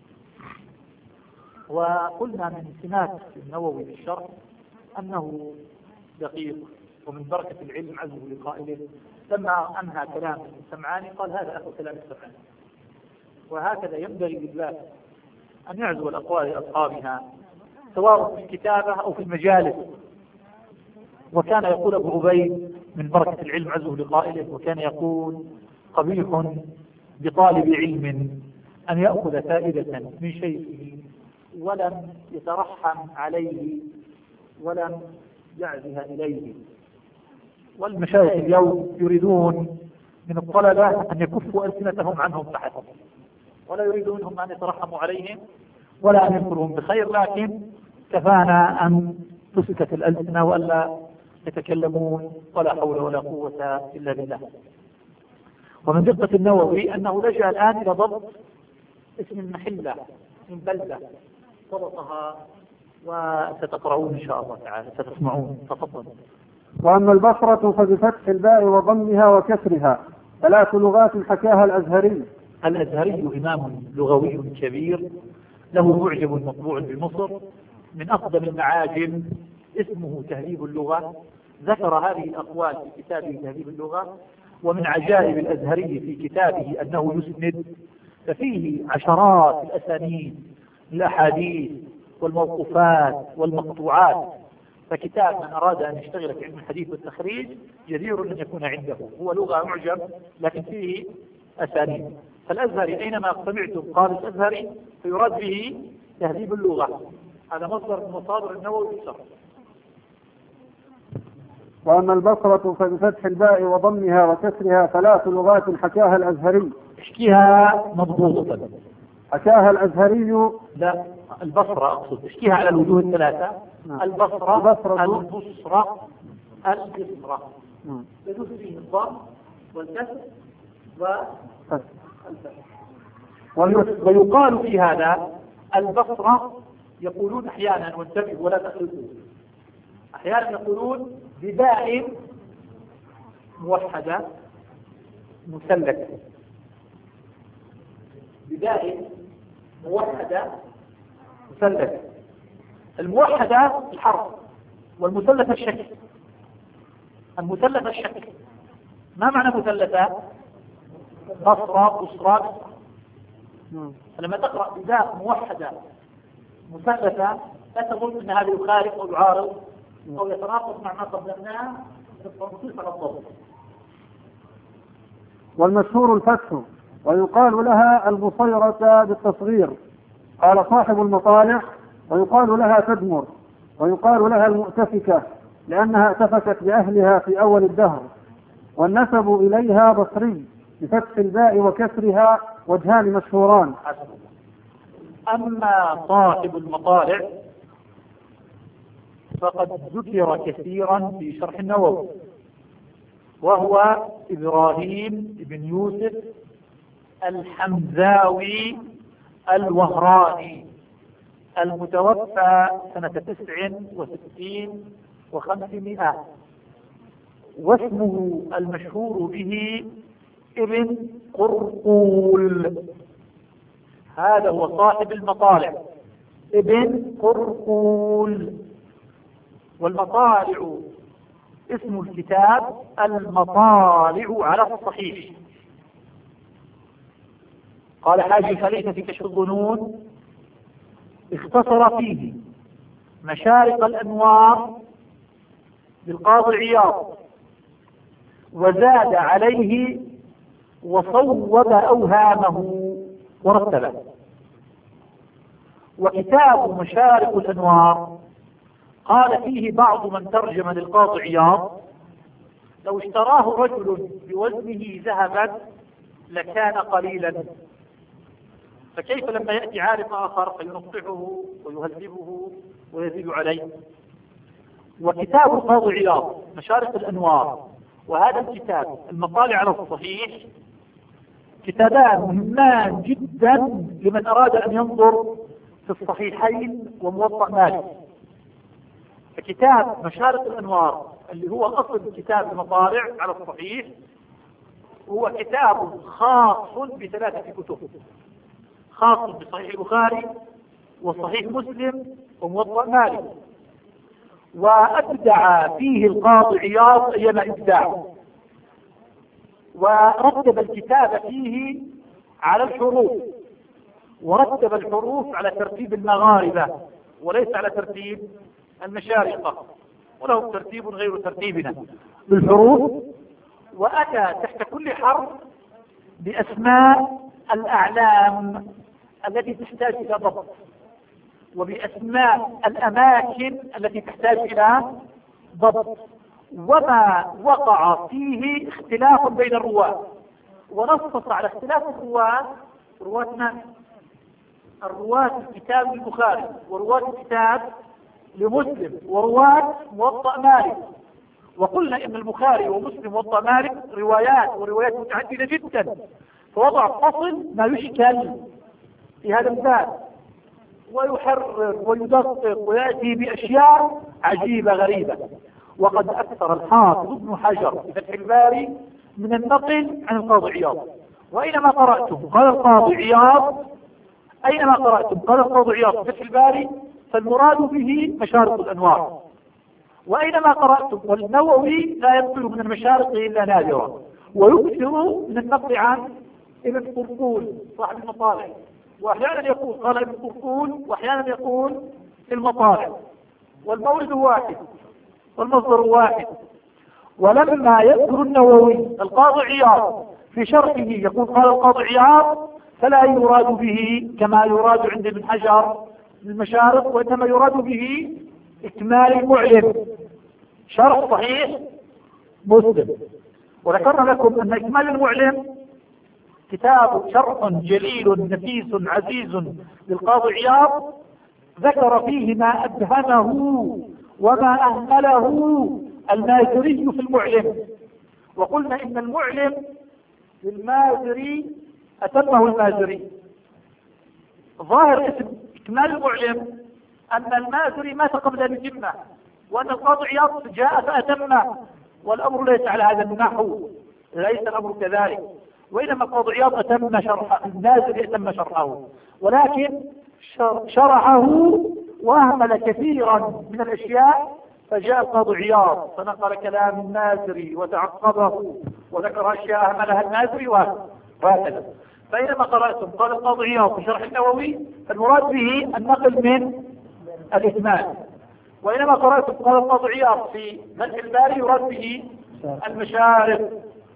وقلنا من سمات النووي بالشرح أنه دقيق، ومن بركة العلم عزه لقائله لما أنهى كلام السمعاني قال: هذا آخر كلام السمعاني. وهكذا ينبغي لله أن يعزو الأقوال لأصحابها سواء في الكتابة أو في المجالس. وكان يقول أبو عبيد من بركة العلم عزه لقائله، وكان يقول: قبيح بطالب علم أن يأخذ فائدة من شيخه ولم يترحم عليه ولم يعزها إليه. والمشايخ اليوم يريدون من الطلبة أن يكفوا ألسنتهم عنهم فحسب، ولا يريدون منهم أن يترحموا عليهم ولا أن يذكرهم بخير، لكن كفانا أن تسكت الألسنة وألا يتكلمون ولا حول ولا قوة إلا بالله. ومن دقة النووي أنه لجأ الآن إلى ضبط اسم المحلة من بلدة ضبطها، وستقرؤون إن شاء الله تعالى ستسمعون. تفضل. وأما البصرة فبفتح الباء وضمها وكسرها ثلاث لغات حكاها الأزهري. الأزهري إمام لغوي كبير له معجم مطبوع بمصر من أقدم المعاجم اسمه تهذيب اللغة، ذكر هذه الأقوال في كتابه تهذيب اللغة. ومن عجائب الأزهري في كتابه أنه يسند، ففيه عشرات الأسانيد الأحاديث والموقوفات والمقطوعات، فكتاب من أراد أن يشتغل في علم الحديث والتخريج جدير أن يكون عنده. هو لغة معجم لكن فيه أسانيد. فالأزهري أينما سمعتم قال الأزهري فيراد به تهذيب اللغة، هذا مصدر من مصادر النووي في الشرح. وأما البصرة فبفتح الباء وضمها وكسرها ثلاث لغات حكاها الأزهري. اشكيها مضبوطة. حكاها الأزهري. لا، البصرة أقصد، اشكيها على الوجوه الثلاثة. نعم. البصرة البصرة البصرة البصرة يدوس فيه الضم والكسر والفتح. ويقال في هذا البصرة يقولون أحيانا، وانتبهوا ولا تخلطوا، أحيانا يقولون بباء موحدة مثلثة، بباء موحدة مثلثة. الموحدة الحرف والمثلثة الشكل. المثلثة الشكل. ما معنى مثلثة؟ بصرة بصرة. لما تقرأ بباء موحدة مثلثة لا تظن أن هذا يخالف أو يعارض أو يتناقض مع ما قدمناه في التنصيص على الضبط. والمشهور الفتح، ويقال لها البصيرة بالتصغير، قال صاحب المطالع، ويقال لها تدمر، ويقال لها المؤتفكة لأنها اتفكت بأهلها في أول الدهر، والنسب إليها بصري بفتح الباء وكسرها وجهان مشهوران. أما صاحب المطالع فقد ذكر كثيرا في شرح النووي، وهو إبراهيم بن يوسف الحمزاوي الوهراني المتوفى سنة تسع وستين وخمسمائة، واسمه المشهور به ابن قرقول. هذا هو صاحب المطالع، ابن قرقول. والمطالع اسم الكتاب المطالع على الصحيح. قال حاج الخليفة في كشف الظنون اختصر فيه مشارق الأنوار بالقاضي عياض، وزاد عليه وصوب أوهامه ورتبه. وكتاب مشارق الأنوار قال فيه بعض من ترجم للقاضي عياض لو اشتراه رجل بوزنه ذهبا لكان قليلا، فكيف لما يأتي عالم آخر فينقحه ويهذبه ويزيد عليه. وكتاب القاضي عياض مشارق الأنوار وهذا الكتاب المطالع على الصحيح كتابان مهمان جدا لمن أراد أن ينظر في الصحيحين وموطأ مالك. فكتاب مشارق الأنوار اللي هو أصل كتاب المطالع على الصحيح هو كتاب خاص بثلاثة كتب، خاص بصحيح البخاري وصحيح مسلم وموطأ مالك. وأبدع فيه القاضي عياض أيام إبداع، ورتب الكتاب فيه على الحروف، ورتب الحروف على ترتيب المغاربة وليس على ترتيب المشارقة، وله ترتيب غير ترتيبنا بالحروف. وأتى تحت كل حرف بأسماء الأعلام التي تحتاج إلى ضبط، وبأسماء الأماكن التي تحتاج إلى ضبط، وما وقع فيه اختلاف بين الرواة. ونصص على اختلاف الرواة رواة من؟ الرواة الكتاب البخاري ورواة الكتاب لمسلم ورواة موطأ مالك وقلنا إن البخاري ومسلم والطمالك روايات وروايات متعددة جدا، فوضع فصل ما يشكل في هذا الباب ويحرر ويدقق ويأتي بأشياء عجيبة غريبة. وقد أكثر الحافظ ابن حجر في فتح الباري من النقل عن القاضي عياض. وأينما قرأتم قال القاضي عياض أينما قرأتم قال القاضي عياض في فتح الباري فالمراد به مشارق الأنوار. وأينما قرأتم والنووي لا ينقل من المشارق إلا نادرا، ويكثر من النقل عن ابن قرقول صاحب المطالع، وأحيانا يقول قال ابن قرقول وأحيانا يقول في المطالع، والمورد واحد والمصدر واحد. ولما يذكر النووي القاضي عياض في شرحه يقول قال القاضي عياض فلا يراد به كما يراد عند ابن حجر المشارق، وإنما يراد به إكمال المعلم شرح صحيح مسلم. وذكرنا لكم أن إكمال المعلم كتاب شرح جليل نفيس عزيز للقاضي عياض، ذكر فيه ما أبهمه وما أهمله المازري في المعلم. وقلنا إن المعلم للمازري أتمه المازري. ظاهر اسم إكمال المعلم أن المازري مات قبل أن يتمه، وأن القاضي عياض جاء فأتمه، والأمر ليس على هذا النحو، ليس الأمر كذلك، وإنما القاضي عياض أتم شرح المازري أتم شرحه، ولكن شرحه وأهمل كثيرا من الأشياء، فجاء القاضي عياض فنقل كلام المازري وتعقبه وذكر أشياء أهملها المازري وهكذا. فإنما قرأتم قال القاضي عياض في شرح النووي فالمراد به النقل من الإكمال، وإنما قرأتم قال القاضي عياض في فتح الباري يراد به المشارق.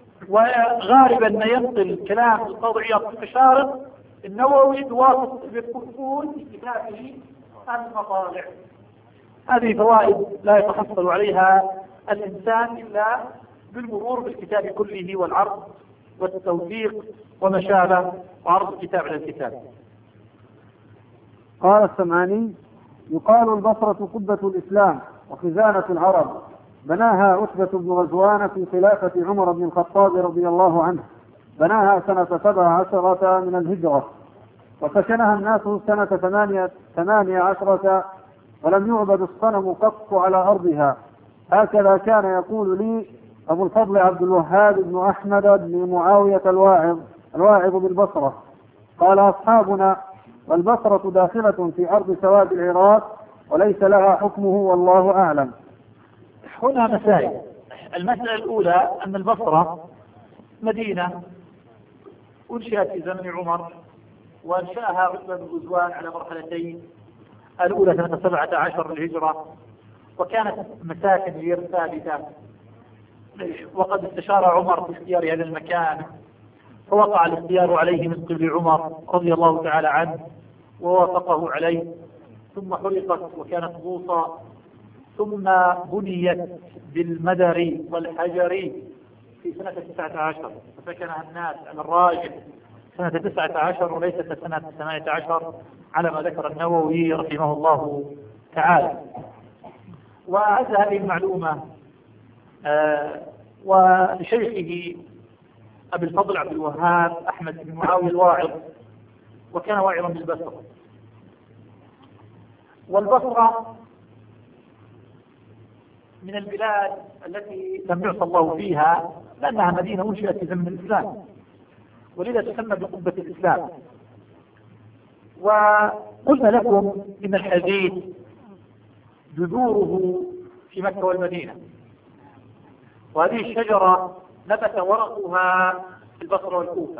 وغالبا ما ينقل كلام القاضي عياض في المشارق النووي بواسطة بالقرقول في كتابه المطالع. هذه فوائد لا يتحصل عليها الإنسان إلا بالمرور بالكتاب كله والعرض والتوثيق وما شابه وعرض الكتاب على الكتاب. قال السمعاني: يقال البصرة قبة الإسلام وخزانة العرب، بناها عتبة بن غزوان في خلافة عمر بن الخطاب رضي الله عنه، بناها سنة سبع عشرة من الهجرة، وسكنها الناس سنة ثمانية, ثمانية عشرة، ولم يعبد الصنم قط على أرضها. هكذا كان يقول لي أبو الفضل عبد الوهاب بن أحمد بن معاوية الواعظ الواعظ بالبصرة. قال أصحابنا: والبصرة داخلة في أرض سواد العراق وليس لها حكمه والله أعلم. هنا مسائل. المسألة الأولى أن البصرة مدينة أنشأت في زمن عمر، وأنشأها عتبة بن غزوان على مرحلتين، الأولى سنة سبعة عشر للهجرة، وكانت مساكن غير ثابتة، وقد استشار عمر في اختيار هذا المكان، فوقع الاختيار عليه من قبل عمر رضي الله تعالى عنه ووافقه عليه، ثم حرقت وكانت بوصة، ثم بنيت بالمدر والحجر في سنة تسعة عشر، فسكنها الناس على الراجح سنة تسعة عشر وليست سنة ثمانية عشر على ما ذكر النووي رحمه الله تعالى. وأعز هذه المعلومة آه ولشيخه أبي الفضل عبد الوهاب أحمد بن معاوية الواعظ، وكان واعظا بالبصرة. والبصرة من البلاد التي لم يعصى الله فيها، لأنها مدينة أنشئت في زمن الإسلام، ولذا تسمى بقبة الإسلام. وقلنا لكم إن الحديث جذوره في مكة والمدينة، وهذه الشجرة نبت ورقها في البصرة والكوفة،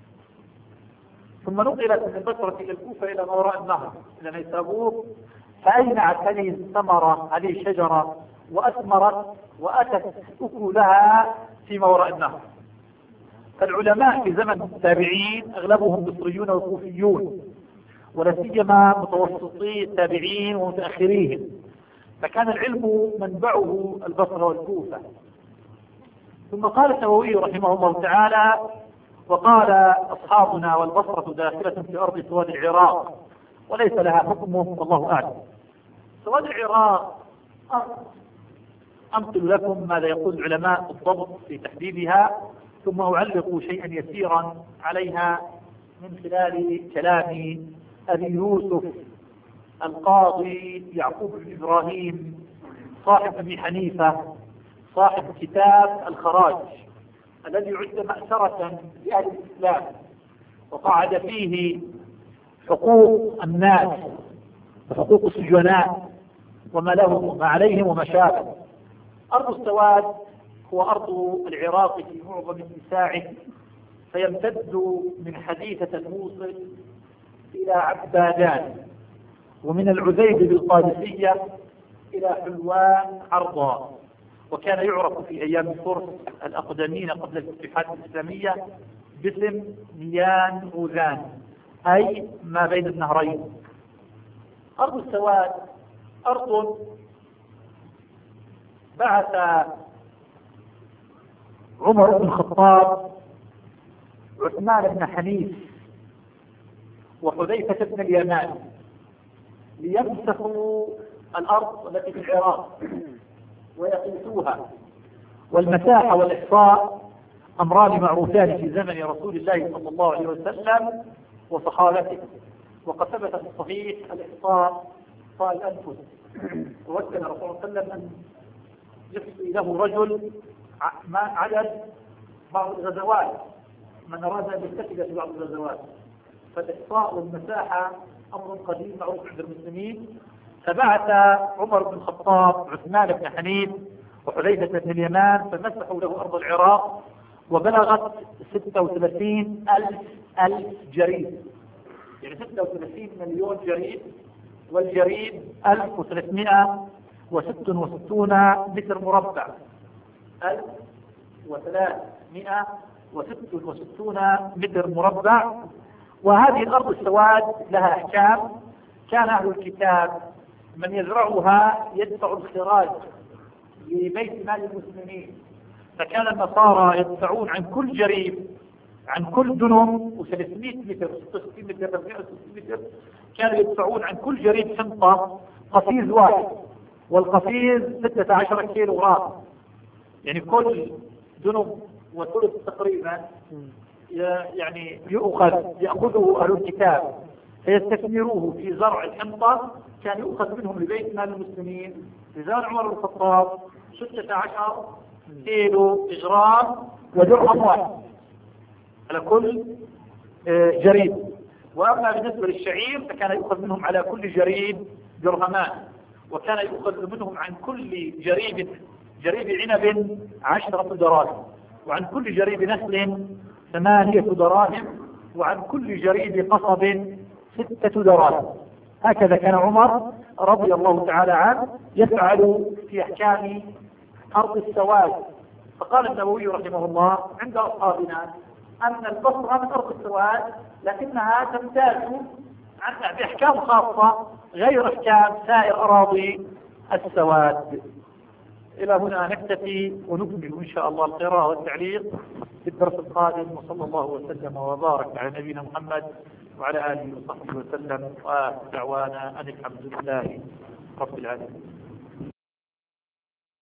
ثم نقلت من البصرة إلى الكوفة إلى ما وراء النهر إلى نيسابور، فأجنعت هذه الثمرة هذه الشجرة وأثمرت وأتت أكلها فيما وراء النهر. فالعلماء في زمن التابعين أغلبهم بصريون وكوفيون، ولا سيما متوسطي التابعين ومتأخريهم، فكان العلم منبعه البصرة والكوفة. ثم قال النووي رحمه الله تعالى: وقال أصحابنا: والبصرة داخلة في أرض سواد العراق وليس لها حكمه والله أعلم. سواد العراق أرض أنقل لكم ماذا يقول العلماء بالضبط في تحديدها، ثم أعلق شيئا يسيرا عليها من خلال كلام أبي يوسف القاضي يعقوب بن إبراهيم صاحب أبي حنيفة صاحب كتاب الخراج الذي عد مأسرة لأهل الإسلام، وقعد فيه حقوق الناس وحقوق السجناء وما لهم ما عليهم وما شابه. أرض السواد هو أرض العراق في معظم اتساعه، فيمتد من حديثة الموصل إلى عبادان، ومن العذيب بالقادسية إلى حلوان عرضا، وكان يعرف في أيام الفرس الأقدمين قبل الفتوحات الإسلامية باسم نيان غوذان، أي ما بين النهرين. أرض السواد أرض بعث عمر بن الخطاب عثمان بن حنيف وحذيفة بن اليمان ليمسحوا الأرض التي في العراق ويقيسوها، والمساحة والإحصاء أمران معروفان في زمن رسول الله صلى الله عليه وسلم وصحابته، وقد ثبت في الصحيح الإحصاء إحصاء الأنفس، ووكل رسول الله صلى الله عليه وسلم أن يحصي له رجل عدد بعض الغزوات من أراد أن يستفيد في بعض الغزوات، فالإحصاء والمساحة أمر قديم معروف عند المسلمين. فبعث عمر بن الخطاب عثمان بن حنيف وحذيفة بن اليمان فمسحوا له أرض العراق، وبلغت ستة وثلاثين ألف ألف جريد، يعني ستة وثلاثين مليون جريد، والجريد ألف وثلاثمائة وستة وستون متر مربع، ألف وثلاثمائة وستة وستون متر مربع. وهذه الأرض السواد لها أحكام. كان أهل الكتاب من يزرعها يدفع الخراج لبيت مال المسلمين، فكان النصارى يدفعون عن كل جريب عن كل دنم وثلاثمائة متر ستة وستين متر أربعمائة وستين متر، كانوا يدفعون عن كل جريب حنطة قفيز واحد، والقفيز ستة عشر كيلو غرام، يعني كل دنم وثلث تقريبا يعني يؤخذ يأخذه أهل الكتاب فيستثمروه في زرع الحنطة، كان يؤخذ منهم لبيت مال المسلمين في زمن عمر بن الخطاب ستة عشر كيلو إجرام ودرهم واحد على كل جريد. وأما بالنسبة للشعير فكان يؤخذ منهم على كل جريد درهمان، وكان يؤخذ منهم عن كل جريب جريب عنب عشرة دراهم، وعن كل جريب نخل ثمانية دراهم، وعن كل جريد قصب ستة دراهم. هكذا كان عمر رضي الله تعالى عنه يفعل في أحكام أرض السواد. فقال النووي رحمه الله عند أصحابنا أن البصرة من أرض السواد، لكنها تمتاز عنها بأحكام خاصة غير أحكام سائر أراضي السواد. إلى هنا نكتفي ونكمل إن شاء الله القراءة والتعليق في الدرس القادم، وصلى الله وسلم وبارك على نبينا محمد وعلى آله وصحبه وسلم، ودعوانا أن الحمد لله رب العالمين.